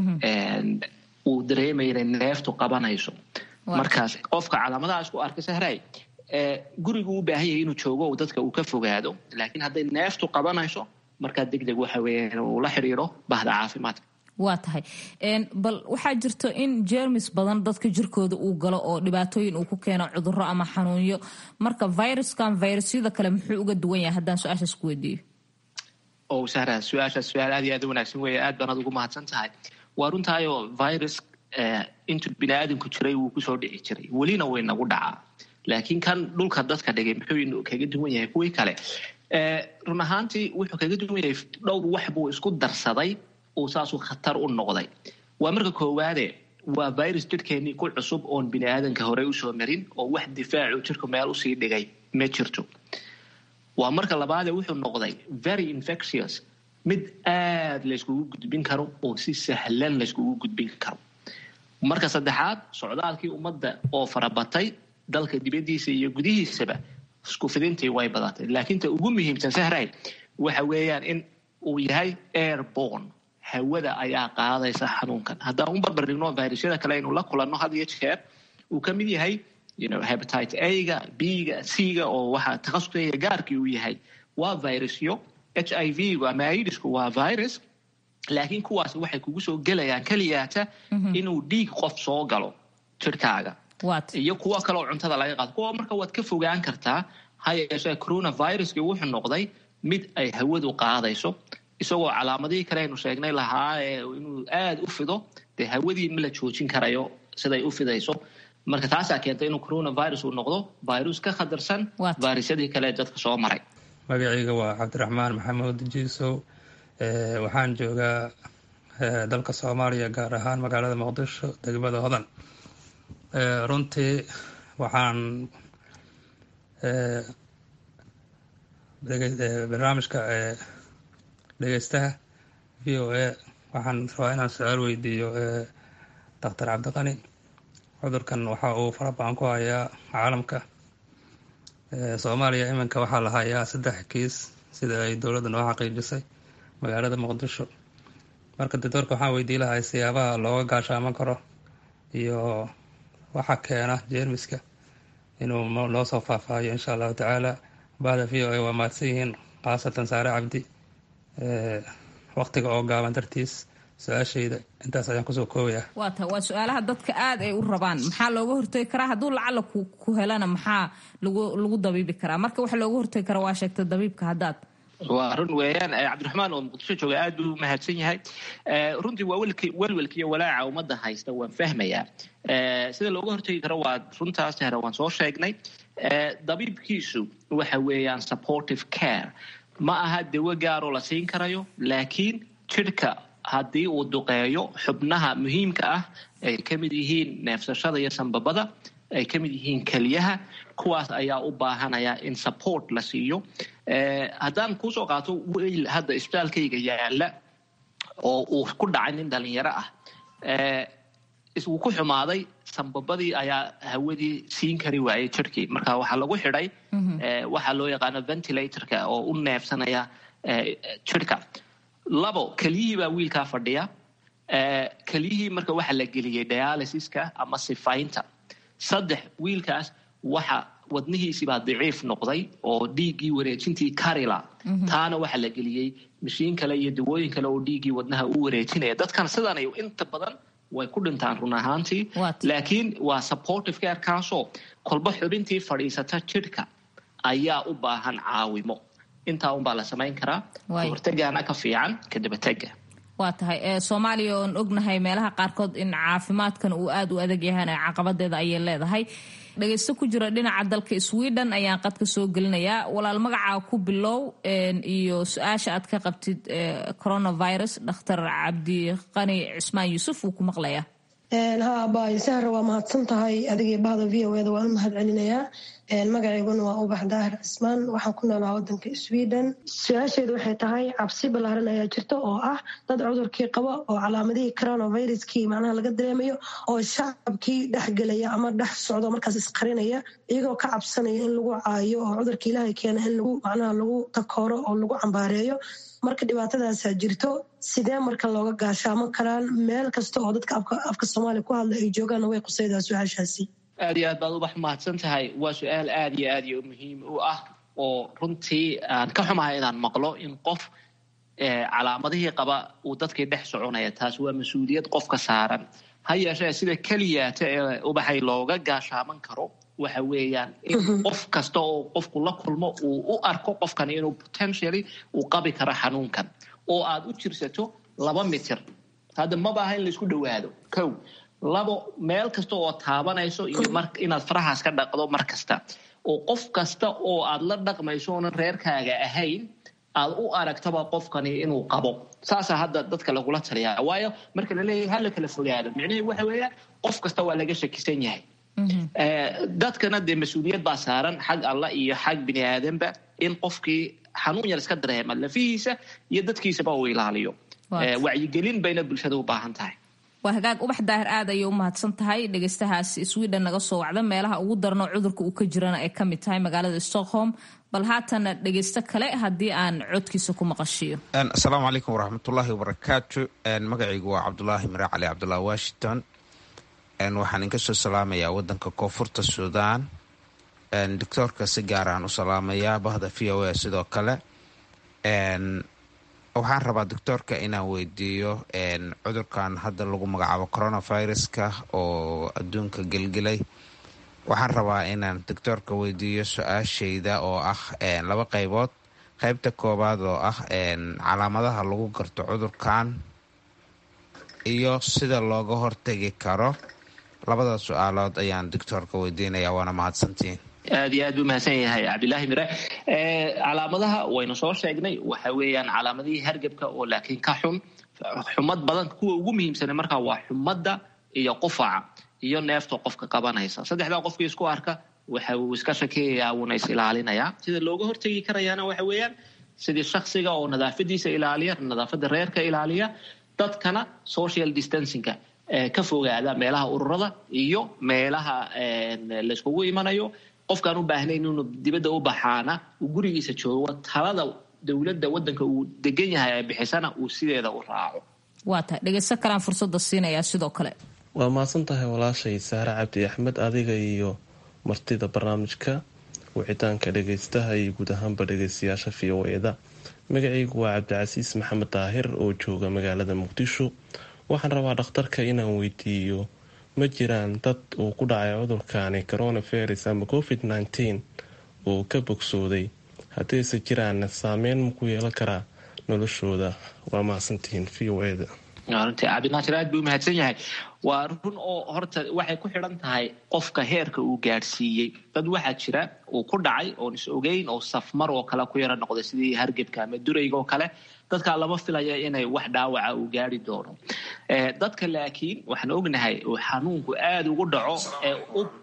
uu dareemayo inay neeftu qabanayso markaas qofka calaamadahaas ku arkay sahray gurigu u baahan yahay inuu joogo oo dadka uu ka fogaado laakiin hadday neeftu qabanayso markaa degdeg waxa weeyaan uu la xiriiro bahda caafimaadka waa tahay bal waxaa jirto in jermis badan dadka jirkooda uu galo oo dhibaatooyin uu ku keeno cudurro ama xanuunyo marka viruskan virusyada kale muxuu uga duwan yahay haddaan su-aashaas ku weydiiyo oo sahra su-aashaas su-aal aad iyo aad u wanaagsan weeye aad baan aad ugu mahadsan tahay waa runtaayoo virus intuu bini aadamku jiray wuu kusoo dhici jiray welina way nagu dhacaa laakiin kan dhulka dadka dhigay muxuu kaga duwan yahay kuwii kale run ahaantii wuxuu kaga duwan yahay dhowr wax buu isku darsaday oo saasuu khatar u noqday waa marka koowaade waa virus jidhkeennii ku cusub oon bini aadanka horey usoo marin oo wax difaacu jidhku meel usii dhigay ma jirto waa marka labaade wuxuu noqday very infectious mid aada layskugu gudbin karo oo si sahlan layskugu gudbin karo marka saddexaad socdaalkii ummadda oo farabatay dalka dibadiisa iyo gudihiisaba isku fidintii way badatay laakiin ta ugu muhiimsan sahray waxa weeyaan in uu yahay airborne hawada ayaa qaadaysa xanuunkan haddaan u barbar dhigno virusyada kale aynu la kulanno had iyo jeer uu ka mid yahay you know hepatite A-ga B-ga C-ga oo waxa takhasuskaya gaarkii uu yahay waa virusyo H I V-gu ama aidisku waa virus laakiin kuwaas waxay kugu soo gelayaan keliyaata inuu dhiig qof soo galo jirkaaga iyo kuwa kale oo cuntada laga qaado kuwa marka waad ka fogaan kartaa ha yeeshee coronaviruski wuxuu noqday mid ay hawadu qaadayso isagoo calaamadihii kale aynu sheegnay lahaa inuu aada u fido dee hawadii ma la joojin karayo siday u fidayso marka taasaa keentay inuu coronavirus uu noqdo virus ka khatarsan virusyadii kale ee dadka soo maray magacayga waa cabdiraxmaan maxamuud jiisow waxaan joogaa dalka soomaaliya gaar ahaan magaalada muqdisho degmada hodan runtii waxaan barnaamijka dhegeystaha v o a waxaan rabaa inaan su-aal weydiiyo doctor cabdiqani cudurkan waxa uu farabadan ku hayaa caalamka soomaaliya iminka waxaa la hayaa saddex kiis sida ay dowladda noo xaqiijisay magaalada muqdisho marka doctorka waxaan weydii lahay siyaabaha looga gaashaaman karo iyo waxa keena jeermiska inuu noo soo faahfaahiyo insha allahu tacaala bahda v o a waa mahadsan yihiin khaasatan saare cabdi waqtiga oo gaaban dartiis su-aashayda intaas ayaan kusoo koobaya waa ta waa su-aalaha dadka aada ay u rabaan maxaa looga hortegi karaa hadduu lacala ku helana maxaa lagu lagu dabiibi karaa marka waxa looga hortegi karaa waa sheegta dabiibka haddaad waa run weeyaan cabdiraxmaan oo muqdisho jooga aad buu mahadsan yahay runtii waa welwelka iyo walaaca ummadda haysta waan fahmayaa sida looga hortegi karo waa runtaas hore waan soo sheegnay dabiibkiisu waxa weeyaan supportive care ma aha dawo gaaroo la siin karayo laakiin jidhka haddii uu duqeeyo xubnaha muhiimka ah ay ka mid yihiin neefsashada iyo sanbabada ay ka mid yihiin keliyaha kuwaas ayaa u baahanaya in support la siiyo haddaan kuusoo qaato weyl hadda isbitaalkayga yaala oo uu ku dhacay nin dhalinyaro ah uu ku xumaaday sanbabadii ayaa hawadii siin kari waayay jirhkii marka waxaa lagu xidhay waxaa loo yaqaano ventilatorka oo u neefsanaya jirhka labo keliyihii baa wiilkaa fadhiya keliyihii marka waxaa la geliyey dialysiska ama sifaynta saddex wiilkaas waxa wadnihiisii baa daciif noqday oo dhiiggii wareejintii karila taana waxaa la geliyey mashiin kale iyo dawooyin kale oo dhiiggii wadnaha u wareejinaya dadkan sidan inta badan way ku dhintaan run ahaantii laakiin waa supportive care kaasoo kolba xubintii fadhiisata jidhka ayaa u baahan caawimo intaa unbaa la samayn karaa hortagaana ka fiican kadabatega waa tahay soomaaliya oon ognahay meelaha qaarkood in caafimaadkan uu aada u adag yahan caqabadeeda ayay leedahay dhagaysto ku jira dhinaca dalka sweden ayaan qadka soo gelinayaa walaal magacaa ku bilow iyo su-aasha aad ka qabtid coronavirus dhakhtar cabdiqani cismaan yuusuf wuu ku maqlayaa ha bay sahra waa mahadsan tahay adigii bahda v o eda waan u mahad celinayaa magacayguna waa ubax daahir cismaan, waxaan ku noolaa wadanka Sweden. su-aasheedu waxay tahay cabsi ballaaran ayaa jirta oo ah dad cudurkii qaba oo calaamadihii coronaviruskii macnaha laga dareemayo oo shacabkii dhexgelaya ama dhex socdo markaas isqarinaya iyagoo ka cabsanaya in lagu caayo oo cudurka ilaahay keena in lagu macnaha lagu takooro oo lagu cambaareeyo. marka dhibaatadaasaa jirto, sidee marka looga gaashaaman karaan? meel kasta oo dadka afka soomaaliya ku hadla ay joogaan way qusaydaa su-aashaasi. aad iyo aad baad ubax mahadsan tahay. waa su-aal aad iyo aad iyo muhiim u ah oo runtii aan ka xumahay inaan maqlo in qof calaamadihii qaba uu dadkii dhex soconaya. taas waa mas-uuliyad qofka saaran. ha yeeshee sida keliyaata ee ubaxay looga gaashaaman karo waxa weeyaan in qof kasta oo qofku la kulmo uu u arko qofkani inuu potentially uu qabi karo xanuunkan oo aad u jirsato laba mitir. hadda ma baaha in laisku dhawaado. kow labo, meel kasta oo taabanayso iyo inaad farahaas ka dhaqdo mar kasta. oo qof kasta oo aad la dhaqmayso oonan reerkaaga ahayn aad u aragtaba qofkani inuu qabo. saasaa hadda dadka lagula taliyaa. waayo marka la leeyahay hala kala fogaado micnaheedu waxa weeyaan qof kasta waa laga shakisan yahay. dadkana dee mas-uuliyad baa saaran xag alla iyo xag bini aadanba in qofkii xanuun yar iska dareema lafihiisa iyo dadkiisaba uu ilaaliyo. wacyigelin bayna bulshada u baahan tahay. waa hagaag ubax daahir aad ayay u mahadsan tahay. dhegeystahaas Sweden naga soo wacda meelaha ugu darno cudurka uu ka jirana ay ka mid tahay magaalada Stockholm. bal haatan dhegeysto kale haddii aan codkiisa ku maqashiyo. assalaamu calaykum waraxmatullaahi wabarakaatu. magacaygu waa cabdulaahi mira cali cabdulaahi washington. waxaan inka soo salaamayaa wadanka koonfurta suudaan. doctoorka si gaar aan u salaamayaa bahda v o a sidoo kale. waxaan rabaa doctoorka inaan weydiiyo cudurkan hadda lagu magacaabo coronaviruska oo adduunka gelgelay. waxaan rabaa inaan doctoorka weydiiyo su-aashayda oo ah laba qaybood. qaybta koowaad oo ah calaamadaha lagu garto cudurkan iyo sida looga hortegi karo. labada su-aalood ayaan doctoorka weydiinaya. waana mahadsantiin. aad iyo aad buu mahadsan yahay cabdilaahi mire. calaamadaha waynu soo sheegnay waxa weeyaan calaamadihii hargebka oo laakiin ka xun xumad badan. kuwa ugu muhiimsana markaa waa xumadda iyo qufaca iyo neefta qofka qabanaysa. saddexdaa qofkii isku arka waxa uu iska shakeeyayaa wuuna is ilaalinayaa. sida looga hortegi karayaana waxa weeyaan sidii shaksiga oo nadaafadiisa ilaaliya, nadaafada reerka ilaaliya, dadkana social distancingka ka fogaada meelaha ururada iyo meelaha layskugu imanayo. qofkaan u baahnayn inuu dibadda u baxaana uu gurigiisa joogo. talada dowladda wadanka uu degan yahay ee bixisana uu sideeda u raaco. waa tahay dhegeysto kalaan fursada siinayaa sidoo kale. waa mahadsan tahay walaashay saare cabdi axmed, adiga iyo martida barnaamijka wicitaanka dhegeystaha iyo guud ahaanba dhegeystayaasha v o eda. magacaygu waa cabdicasiis maxamed daahir oo jooga magaalada muqdisho. waxaan rabaa dhakhtarka inaan weydiiyo, ma jiraan dad uu ku dhacay cudurkani coronavirus ama covid nineteen oo ka bogsooday? haddiise jiraan saameyn maku yeelan karaa noloshooda? waa mahadsantihiin v o eda. runtii cabdinaasir aad buu mahadsan yahay. waa run oo horta waxay ku xidhan tahay qofka heerka uu gaadhsiiyey. dad waxaa jira uu ku dhacay oon is ogeyn oo safmar oo kale ku yara noqday sidii hargebka ama durayga oo kale. dadkaa lama filaya inay wax dhaawaca uu gaari doono. dadka laakiin waxaan ognahay uu xanuunku aada ugu dhaco ee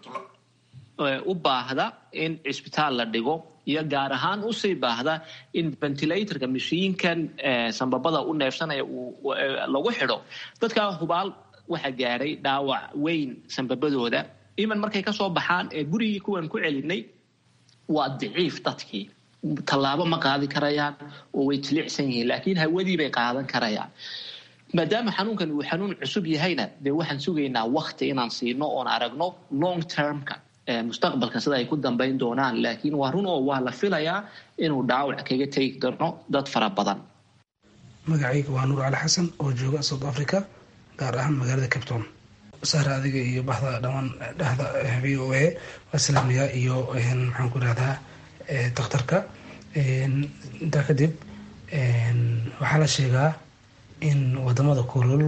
u baahda in cisbitaal la dhigo iyo gaar ahaan usii baahda in ventilatorka mashiinkan sambabada u neefsanaya lagu xidho. dadkaa hubaal waxaa gaadhay dhaawac weyn sambabadooda. iman markay kasoo baxaan ee gurigii kuwan ku celinay waa daciif. dadkii tallaabo ma qaadi karayaan oo way jilicsan yihiin, laakiin hawadii bay qaadan karayaan. maadaama xanuunkan uu xanuun cusub yahayna dee waxaan sugaynaa wakti inaan siino oon aragno long termka mustaqbalka sida ay ku dambayn doonaan. laakiin waa run oo waa la filayaa inuu dhaawac kaga tegi doono dad fara badan. magacayga waa nuur cali xasan oo jooga south africa, gaar ahaan magaalada cape town. saare adiga iyo baxda dhammaan dhexda v o a waa salaamayaa iyo maxaan ku rahdaa dakhtarka. intaa kadib waxaa la sheegaa in wadamada kulul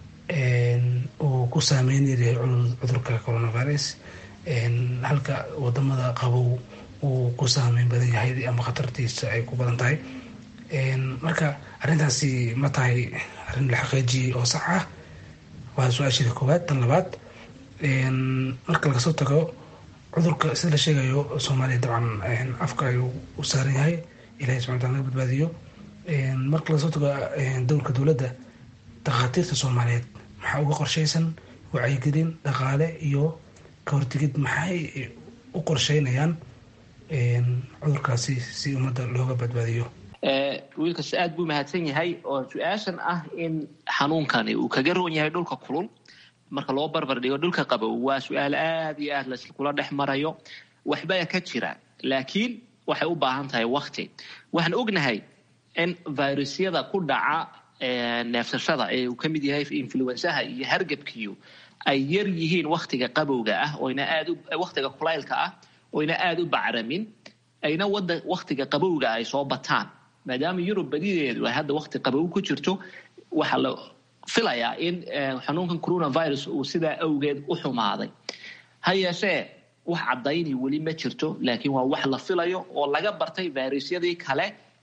uu ku saameyn yahay cudurka coronavirus, halka wadamada qabow uu ku saameyn badan yahay ama khatartiisa ay ku badan tahay. marka arrintaasi ma tahay arrin la xaqiijiyey oo sax ah? waa su-aashida koowaad. tan labaad, marka laga soo tago cudurka sida la sheegayo soomaaliya dabcan afka ayuu u saaran yahay, ilahay subxana wataala naga badbaadiyo. marka lasoo tago dowlka dowladda, dhakhaatiirta soomaaliyeed maxaa uga qorshaysan wacyigelin dhaqaale iyo ka hortegid, maxay u qorsheynayaan cudurkaasi si ummadda looga badbaadiyo? wiilkaas aad buu mahadsan yahay oo su-aashan ah in xanuunkani uu kaga roon yahay dhulka kulul marka loo barbar dhigo dhulka qabow waa su-aal aad iyo aad laskula dhex marayo. waxbaa ka jira, laakiin waxay u baahan tahay wakti. waxaan ognahay in virusyada ku dhaca neefsashada ee uu ka mid yahay influensaha iyo hargabkiyu ay yar yihiin waktiga qabowga ah oyna aad waktiga kulaylka ah oyna aad u bacramin, ayna wada waktiga qabowga ay soo bataan. maadaama yurub badideedu ay hadda wakti qabow ku jirto, waxaa la filayaa in xanuunkan coronavirus uu sidaa awgeed u xumaaday. ha yeeshee wax cadayni weli ma jirto, laakiin waa wax la filayo oo laga bartay virusyadii kale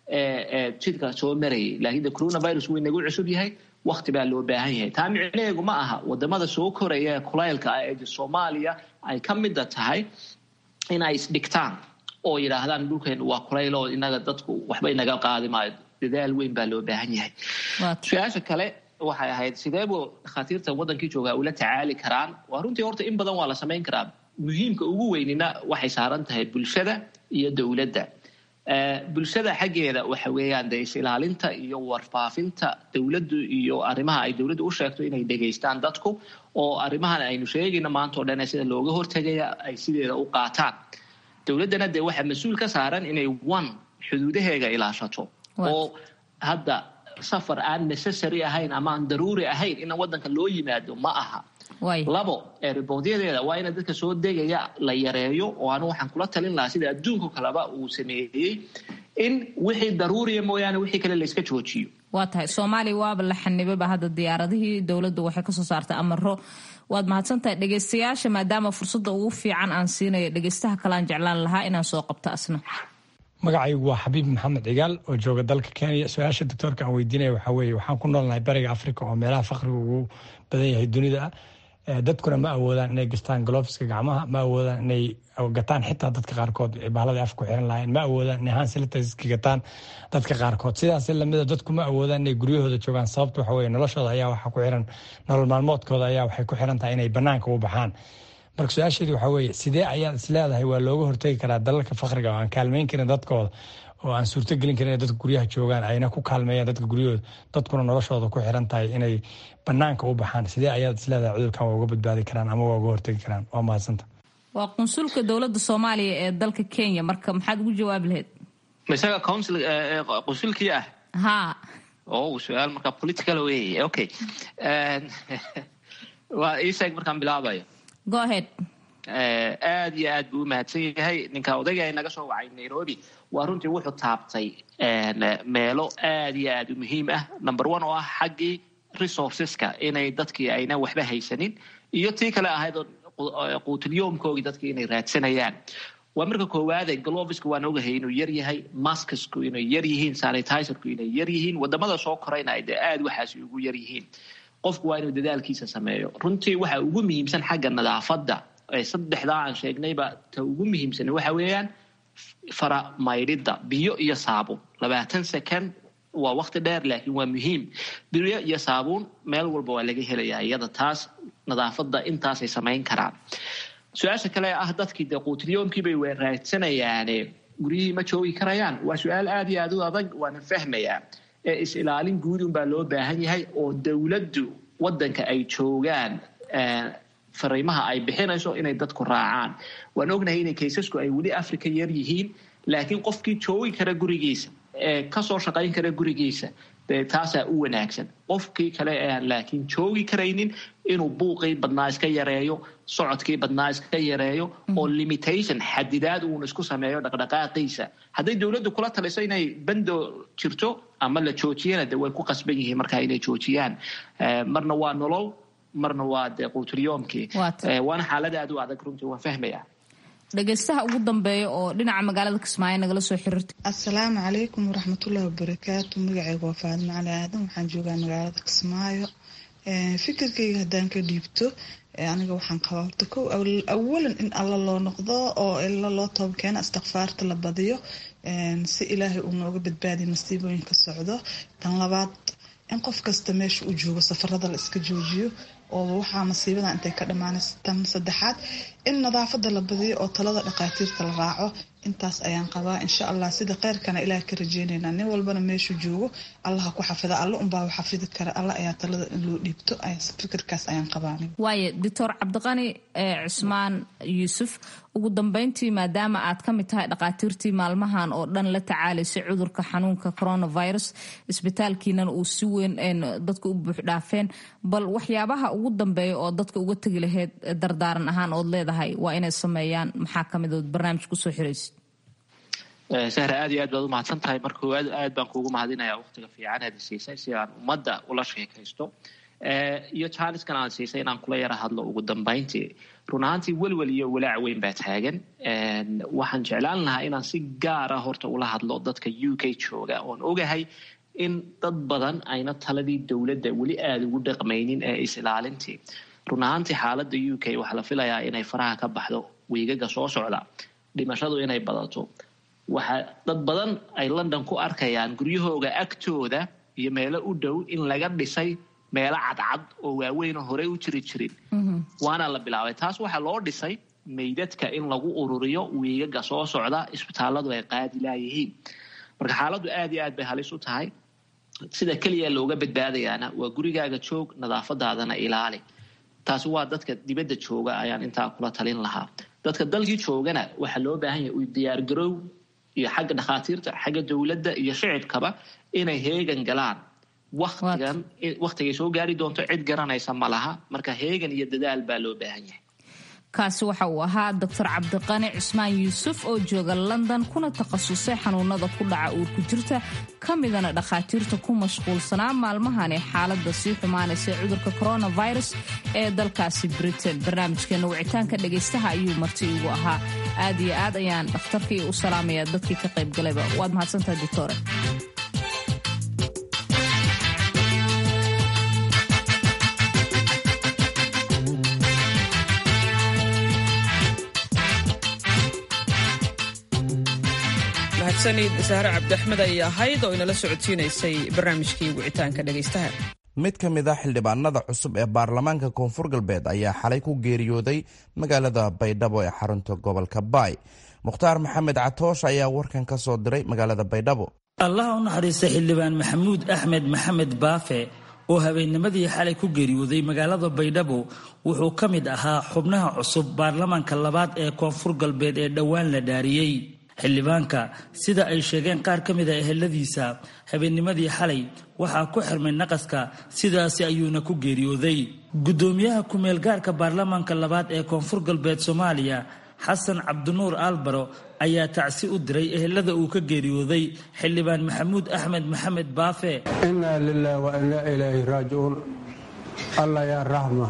ee jidka soo marayay. laakiin coronavirus wuu inagu cusub yahay, wakti baa loo baahan yahay. taa micneheegu ma aha wadamada soo koraya ee kulaylka ah ee soomaaliya ay ka mida tahay inay isdhigtaan oo yidhaahdaan dhulkeen waa kulayl oo inaga dadku waxba inaga qaadi maayo. dadaal weyn baa loo baahan yahay. su-aasha kale waxay ahayd sideebuu dhakhaatiirta wadankii joogaa ula tacaali karaan? waa runtii horta in badan waa la samayn karaa. muhiimka ugu weynina waxay saaran tahay bulshada iyo dowladda. bulshada xaggeeda waxa weeyaan dee is-ilaalinta iyo warfaafinta dowladdu iyo arrimaha ay dowladdu u sheegto inay dhegaystaan dadku, oo arrimahan aynu sheegayna maanta oo dhan sida looga hortegaya ay sideeda u qaataan. dowladdana dee waxaa mas-uul ka saaran inay one xuduudaheega ilaashato, oo hadda safar aan necessary ahayn ama aan daruuri ahayn in wadanka loo yimaado ma aha. labo erebodyadeeda waa ina dadka soo degaya la yareeyo, oo anu waxaan kula talin lahaa sida adduunka kaleba uu sameeyey in wixii daruuriya mooyaane wixii kale layska joojiyo. waa tahay soomaaliya waaba la xanibaba hadda diyaaradihii dowladdu waxay kasoo saartay amaro. waad mahadsantahay dhegaystayaasha, maadaama fursadda ugu fiican aan siinayo dhegaystaha kale aan jeclaan lahaa inaan soo qabto asna. magacaygu waa xabiib maxamed cigaal oo jooga dalka Kenya. su-aasha doctoorka aan weydiinaya waxaa weeye, waxaan ku noolnahay bariga Afrika oo meelaha faqriga ugu badan yahay dunida. dadkuna ma awoodaan inay gastaan gloveska gacmaha, ma awoodaan inay gataan xitaa dadka qaarkood bahalada afka ku xiran lahayn, ma awoodaan inay hand sanitizer gataan dadka qaarkood. sidaas lamida dadku ma awoodaan inay guryahooda joogaan. sababta waxa weeye noloshooda ayaa waxa ku xiran, nolol maalmoodkooda ayaa waxay ku xiran tahay inay banaanka u baxaan. marka su-aasheedu waxa weeye, sidee ayaad isleedahay waa looga hortegi karaa dalalka faqriga oo aan kaalmeyn karin dadkooda, oo aan suurto gelin karin inay dadka guryaha joogaan ayna ku kaalmeeyaan dadka guryahooda, dadkuna noloshooda ku xiran tahay inay banaanka u baxaan? sidee ayaad isleedahay cudurkan waa uga badbaadi karaan ama waa uga hortegi karaan? waa mahadsanta. waa qunsulka dowladda soomaaliya ee dalka Kenya, marka maxaad ugu jawaabi lahayd? isaga council qunsulkii ah? ha oh su-aal marka political way. okay waa isaga markaan bilaabayo. go ahead. aad iyo aad buu u mahadsan yahay ninka odayga naga soo wacay Nairobi. waa runtii wuxuu taabtay meelo aad iyo aad u muhiim ah. number one oo ah xaggii resourceska, inay dadkii ayna waxba haysanin, iyo tii kale ahayd quutilyoomkoogii dadkii inay raadsanayaan. waa marka koowaade gloveska waan ogahay inuu yar yahay, maskasku inay yar yihiin, sanitizerku inay yar yihiin. wadamada soo korayna ay dee aad waxaasi ugu yar yihiin. qofku waa inuu dadaalkiisa sameeyo. runtii waxa ugu muhiimsan xagga nadaafadda ee saddexdaa aan sheegnayba ta ugu muhiimsan waxa weeyaan fara maydhidda, biyo iyo saabuun. labaatan second waa waqti dheer, laakiin waa muhiim. biyo iyo saabuun meel walba waa laga helayaa. iyada taas nadaafadda intaasay samayn karaan. su-aasha kale ah dadkii dee quutilyoomkii bay raadsanayaane guryihii ma joogi karayaan, waa su-aal aad iyo aad u adag. waana fahmayaa ee is-ilaalin guud unbaa loo baahan yahay, oo dowladdu wadanka ay joogaan fariimaha ay bixinayso inay dadku raacaan. waan ognahay inay kaysasku ay weli Afrika yar yihiin, laakiin qofkii joogi kara gurigiisa ee kasoo shaqayn kara gurigiisa dee taasaa u wanaagsan. qofkii kale ee aan laakiin joogi karaynin inuu buuqii badnaa iska yareeyo, socodkii badnaa iska yareeyo, oo limitation xadidaad uun isku sameeyo dhaqdhaqaaqiisa. hadday dowladdu kula taliso inay bando jirto ama la joojiyana de way ku qasban yihiin markaa inay joojiyaan. marna waa nolol, marna waa dee quutilyoomkii. waana xaalada aad u adag runtii, waan fahmayaa. dhegaystaha ugu dambeeya oo dhinaca magaalada Kismaayo nagala soo xiriirtay. assalaamu calaykum waraxmatullaahi wabarakaatu. magacaygu waa Faadimo Cali Aadan, waxaan joogaa magaalada Kismaayo. fikirkayga haddaan ka dhiibto, aniga waxaan qabaa horta kow awalan in alla loo noqdo oo ila loo toobkeeno istikfaarta la badiyo si ilaahay uu nooga badbaadiyo masiibooyinka socdo. tan labaad in qof kasta meesha uu joogo safarada la iska joojiyo oo waxaa masiibada intay ka dhamaanayso. tan saddexaad in nadaafada la badiyo oo talada dhaqaatiirta la raaco. intaas ayaan qabaa insha allah sida kheyrkana ilaah ka rajeynayna nin walbana meeshu joogo allah ku xafida alla unbaa u xafidi kara alla ayaa talada in loo dhiibto fikirkaas ayaan qabaa. waaye doctor cabdiqani cismaan yuusuf ugu dambeyntii maadaama aad ka mid tahay dhaqaatiirtii maalmahan oo dhan la tacaalaysay cudurka xanuunka coronavirus isbitaalkiinan uu si weyn dadka u buuxdhaafeen bal waxyaabaha ugu dambeeya oo dadka uga tegi lahayd dardaaran ahaan ood leedahay waa inay sameeyaan maxaa kamid ood barnaamij kusoo xiraysid? sahra aad iyo aad baad u mahadsan tahay. marka koowaad aad baan kuugu mahadinayaa waqtiga fiican aad siisay si aan ummadda ula sheekaysto iyo jaaniskan aan siisay inaan kula yara hadlo. ugu dambeyntii run ahaantii welwel iyo walaac weyn baa taagan. waxaan jeclaan lahaa inaan si gaara horta ula hadlo dadka u k jooga oon ogahay in dad badan ayna taladii dowladda weli aada ugu dhaqmaynin ee is-ilaalintii. run ahaantii xaaladda u k waxaa la filayaa inay faraha ka baxdo wiigaga soo socda, dhimashadu inay badato. waxaa dad badan ay london ku arkayaan guryahooga agtooda iyo meelo u dhow in laga dhisay meelo cadcad oo waaweyn oo horey u jiri jirin. waana la bilaabay taas waxaa loo dhisay meydadka in lagu ururiyo wiigaga soo socda isbitaaladu ay qaadi laayihiin. marka xaaladdu aad iyo aad bay halis u tahay. sida keliya looga badbaadayaana waa gurigaaga joog, nadaafadaadana ilaali. taasi waa dadka dibadda jooga ayaan intaa kula talin lahaa. dadka dalkii joogana waxaa loo baahan yahay u diyaargarow iyo xagga dhakhaatiirta, xagga dowladda iyo shicibkaba inay heegan galaan. waqtigan waqtigay soo gaari doonto cid garanaysa ma laha. marka heegan iyo dadaal baa loo baahan yahay. kaasi waxa uu ahaa doctor cabdiqani cismaan yuusuf oo jooga london kuna takhasusay xanuunada ku dhaca uurku jirta ka midana dhakhaatiirta ku mashquulsanaa maalmahani xaalada sii xumaanaysa cudurka coronavirus ee dalkaasi britain. barnaamijkeena wicitaanka dhagaystaha ayuu marti igu ahaa. aad iyo aad ayaan dhakhtarkii u salaamayaa dadkii ka qayb galayba. waad mahadsantahay doctore. sahre cabdiaxmed ay ahayd oo inala socodsiinaysay barnaamijkii wicitaanka dhagaystaha. mid ka mid ah xildhibaanada cusub ee baarlamaanka koonfur galbeed ayaa xalay ku geeriyooday magaalada baydhabo ee xarunta gobolka baay. mukhtaar maxamed catoosh ayaa warkan ka soo diray magaalada baydhabo. allah u naxariista xildhibaan maxamuud axmed maxamed baafe oo habeennimadii xalay ku geeriyooday magaalada baydhabo wuxuu ka mid ahaa xubnaha cusub baarlamaanka labaad ee koonfur galbeed ee dhowaan la dhaariyey. xildhibaanka sida ay sheegeen qaar ka mid a eheladiisa habeennimadii xalay waxaa ku xirmay naqaska, sidaasi ayuuna ku geeriyooday. guddoomiyaha ku-meelgaarka baarlamaanka labaad ee koonfur galbeed soomaaliya xasan cabdinuur aalbaro ayaa tacsi u diray ehelada uu ka geeriyooday xildhibaan maxamuud axmed maxamed baafe. innaa lilaah wa innaa ilaahi raajicuun. alla yaa raxma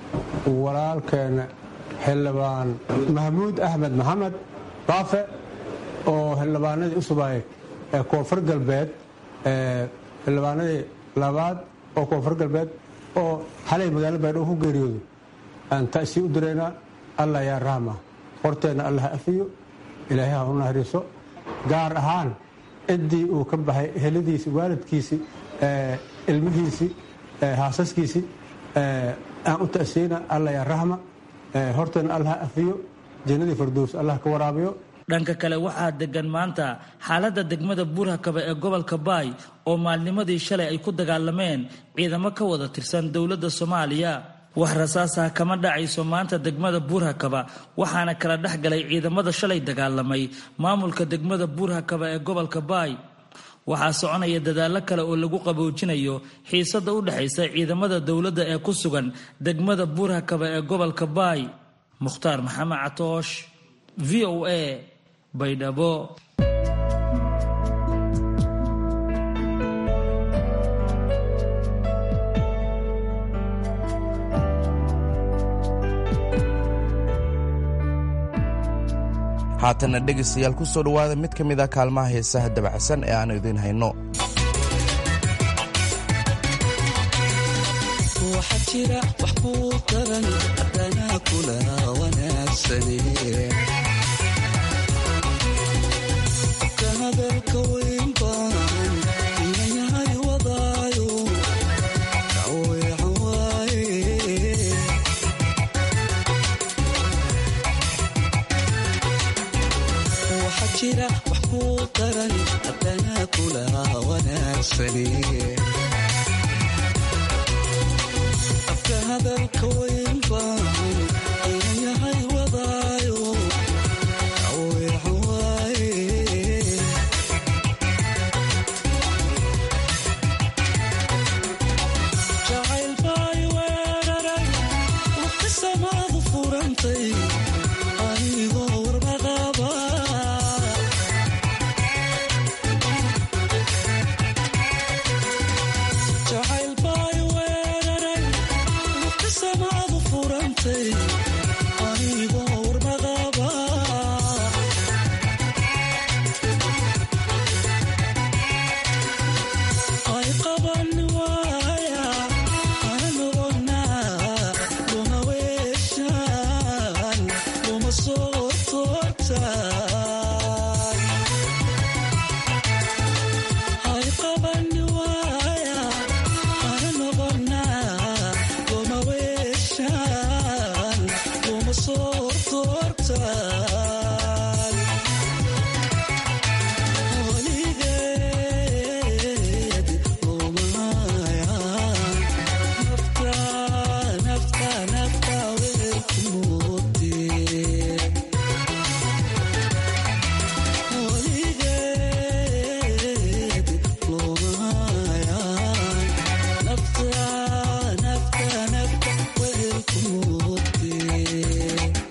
walaalkeena xildhibaan maxamuud axmed maxamed baafe oo xildhibaanadii u subaayay ee koonfur galbeed xildhibaanadii labaad oo koonfur galbeed oo xalay magaalo baydhabo ku geeriyooday aan ta'sii u diraynaa. allah yaa raxma horteenna allah afiyo, ilaahay ha u naxariiso. gaar ahaan ciddii uu ka baxay eheladiisii, waalidkiisii, ilmihiisii, haasaskiisii aan u ta'siyeyna. allah yaa raxma horteenna allah afiyo, jannadii fardows allah ka waraabiyo. dhanka kale waxaa degan maanta xaaladda degmada buurhakaba ee gobolka baay oo maalnimadii shalay ay ku dagaalameen ciidamo ka wada tirsan dowladda soomaaliya. wax rasaasaha kama dhacayso maanta degmada buurhakaba, waxaana kala dhex galay ciidamada shalay dagaalamay maamulka degmada buurhakaba ee gobolka baay. waxaa soconaya dadaallo kale oo lagu qaboojinayo xiisada u dhexaysa ciidamada dowladda ee ku sugan degmada buurhakaba ee gobolka baay. mukhtaar maxamed catoosh, v o a, baydhabo. haatana dhegaystayaal ku soo dhowaada mid ka mid a kaalmaha heesaha dabacsan ee aanu idiin hayno. waxaa jira wax kuu daran jira wax ku daran haddana kula wanaagsani afka hadalka weyn baan aynan yahay wadaayo aweecan waaye jacayl baay weeraray waqti samaadu furantay anigoo warbaqaba jacayl baay weeraray waqti samaadu furantay anigoo warbaqaba ay qaban waaya ana noqonaa luma weeshaan luma soo toortaan ay qaban waaya ana noqonaa luma weeshaan luma soo toortaan weligeed lumayaan nafta nafta nafta weelku moodee weligeed lumayaan nafta nafta nafta weelku moodee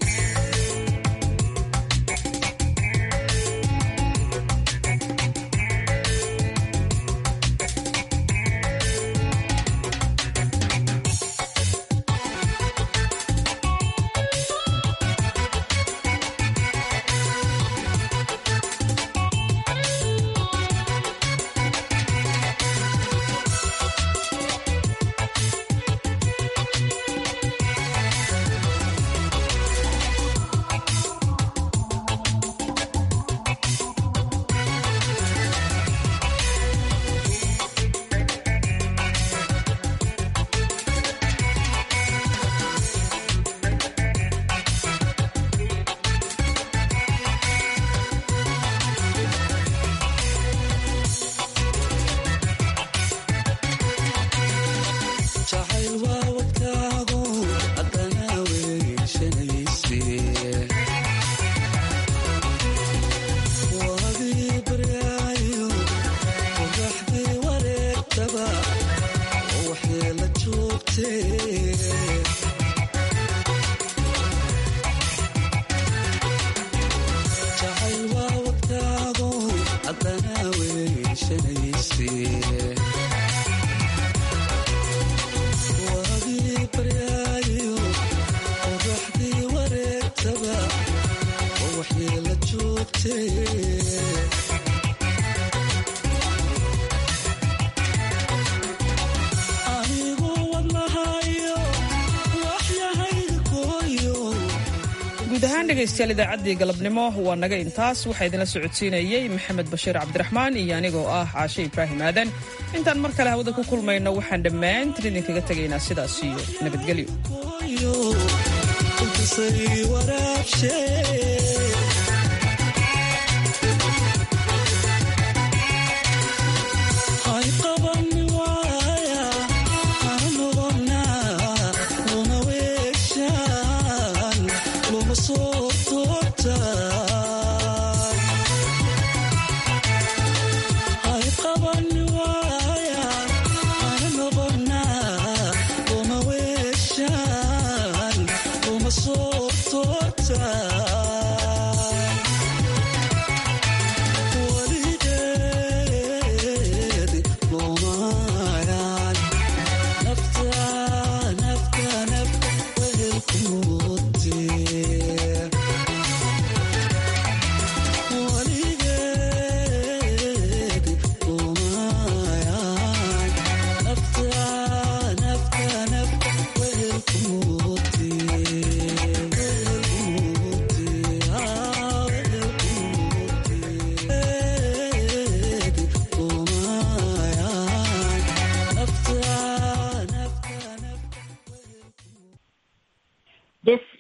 jacayl waa wadkaago haddana weeshanayse waadii baryaayo qoraxdii wareegtaba oo waxyeela joogtee jacayl waa wadkaago haddana weeshanayse waadii baryaayo qoraxdii wareegtaba oo waxyeela joogtee anigu wadnahayo waxyahayga gooyo guud ahaan dhegaystayaal idaacaddii galabnimo waa naga intaas waxaa idinla socodsiinayey maxamed bashiir cabdiraxmaan iyo anigoo ah caashe ibraahim aadan intaan mar kale hawada ku kulmayno waxaan dhammaantiin idinkaga tegaynaa sidaas iyo nabadgelyo gooyo intasay waraabshee ay qaban waaya ana noqonaa luma weeshaan luma soo toortaan ay qaban waaya ana noqonaa luma weeshaan luma soo toortaan weligeed lumayaan nafta nafta nafta weelku moodee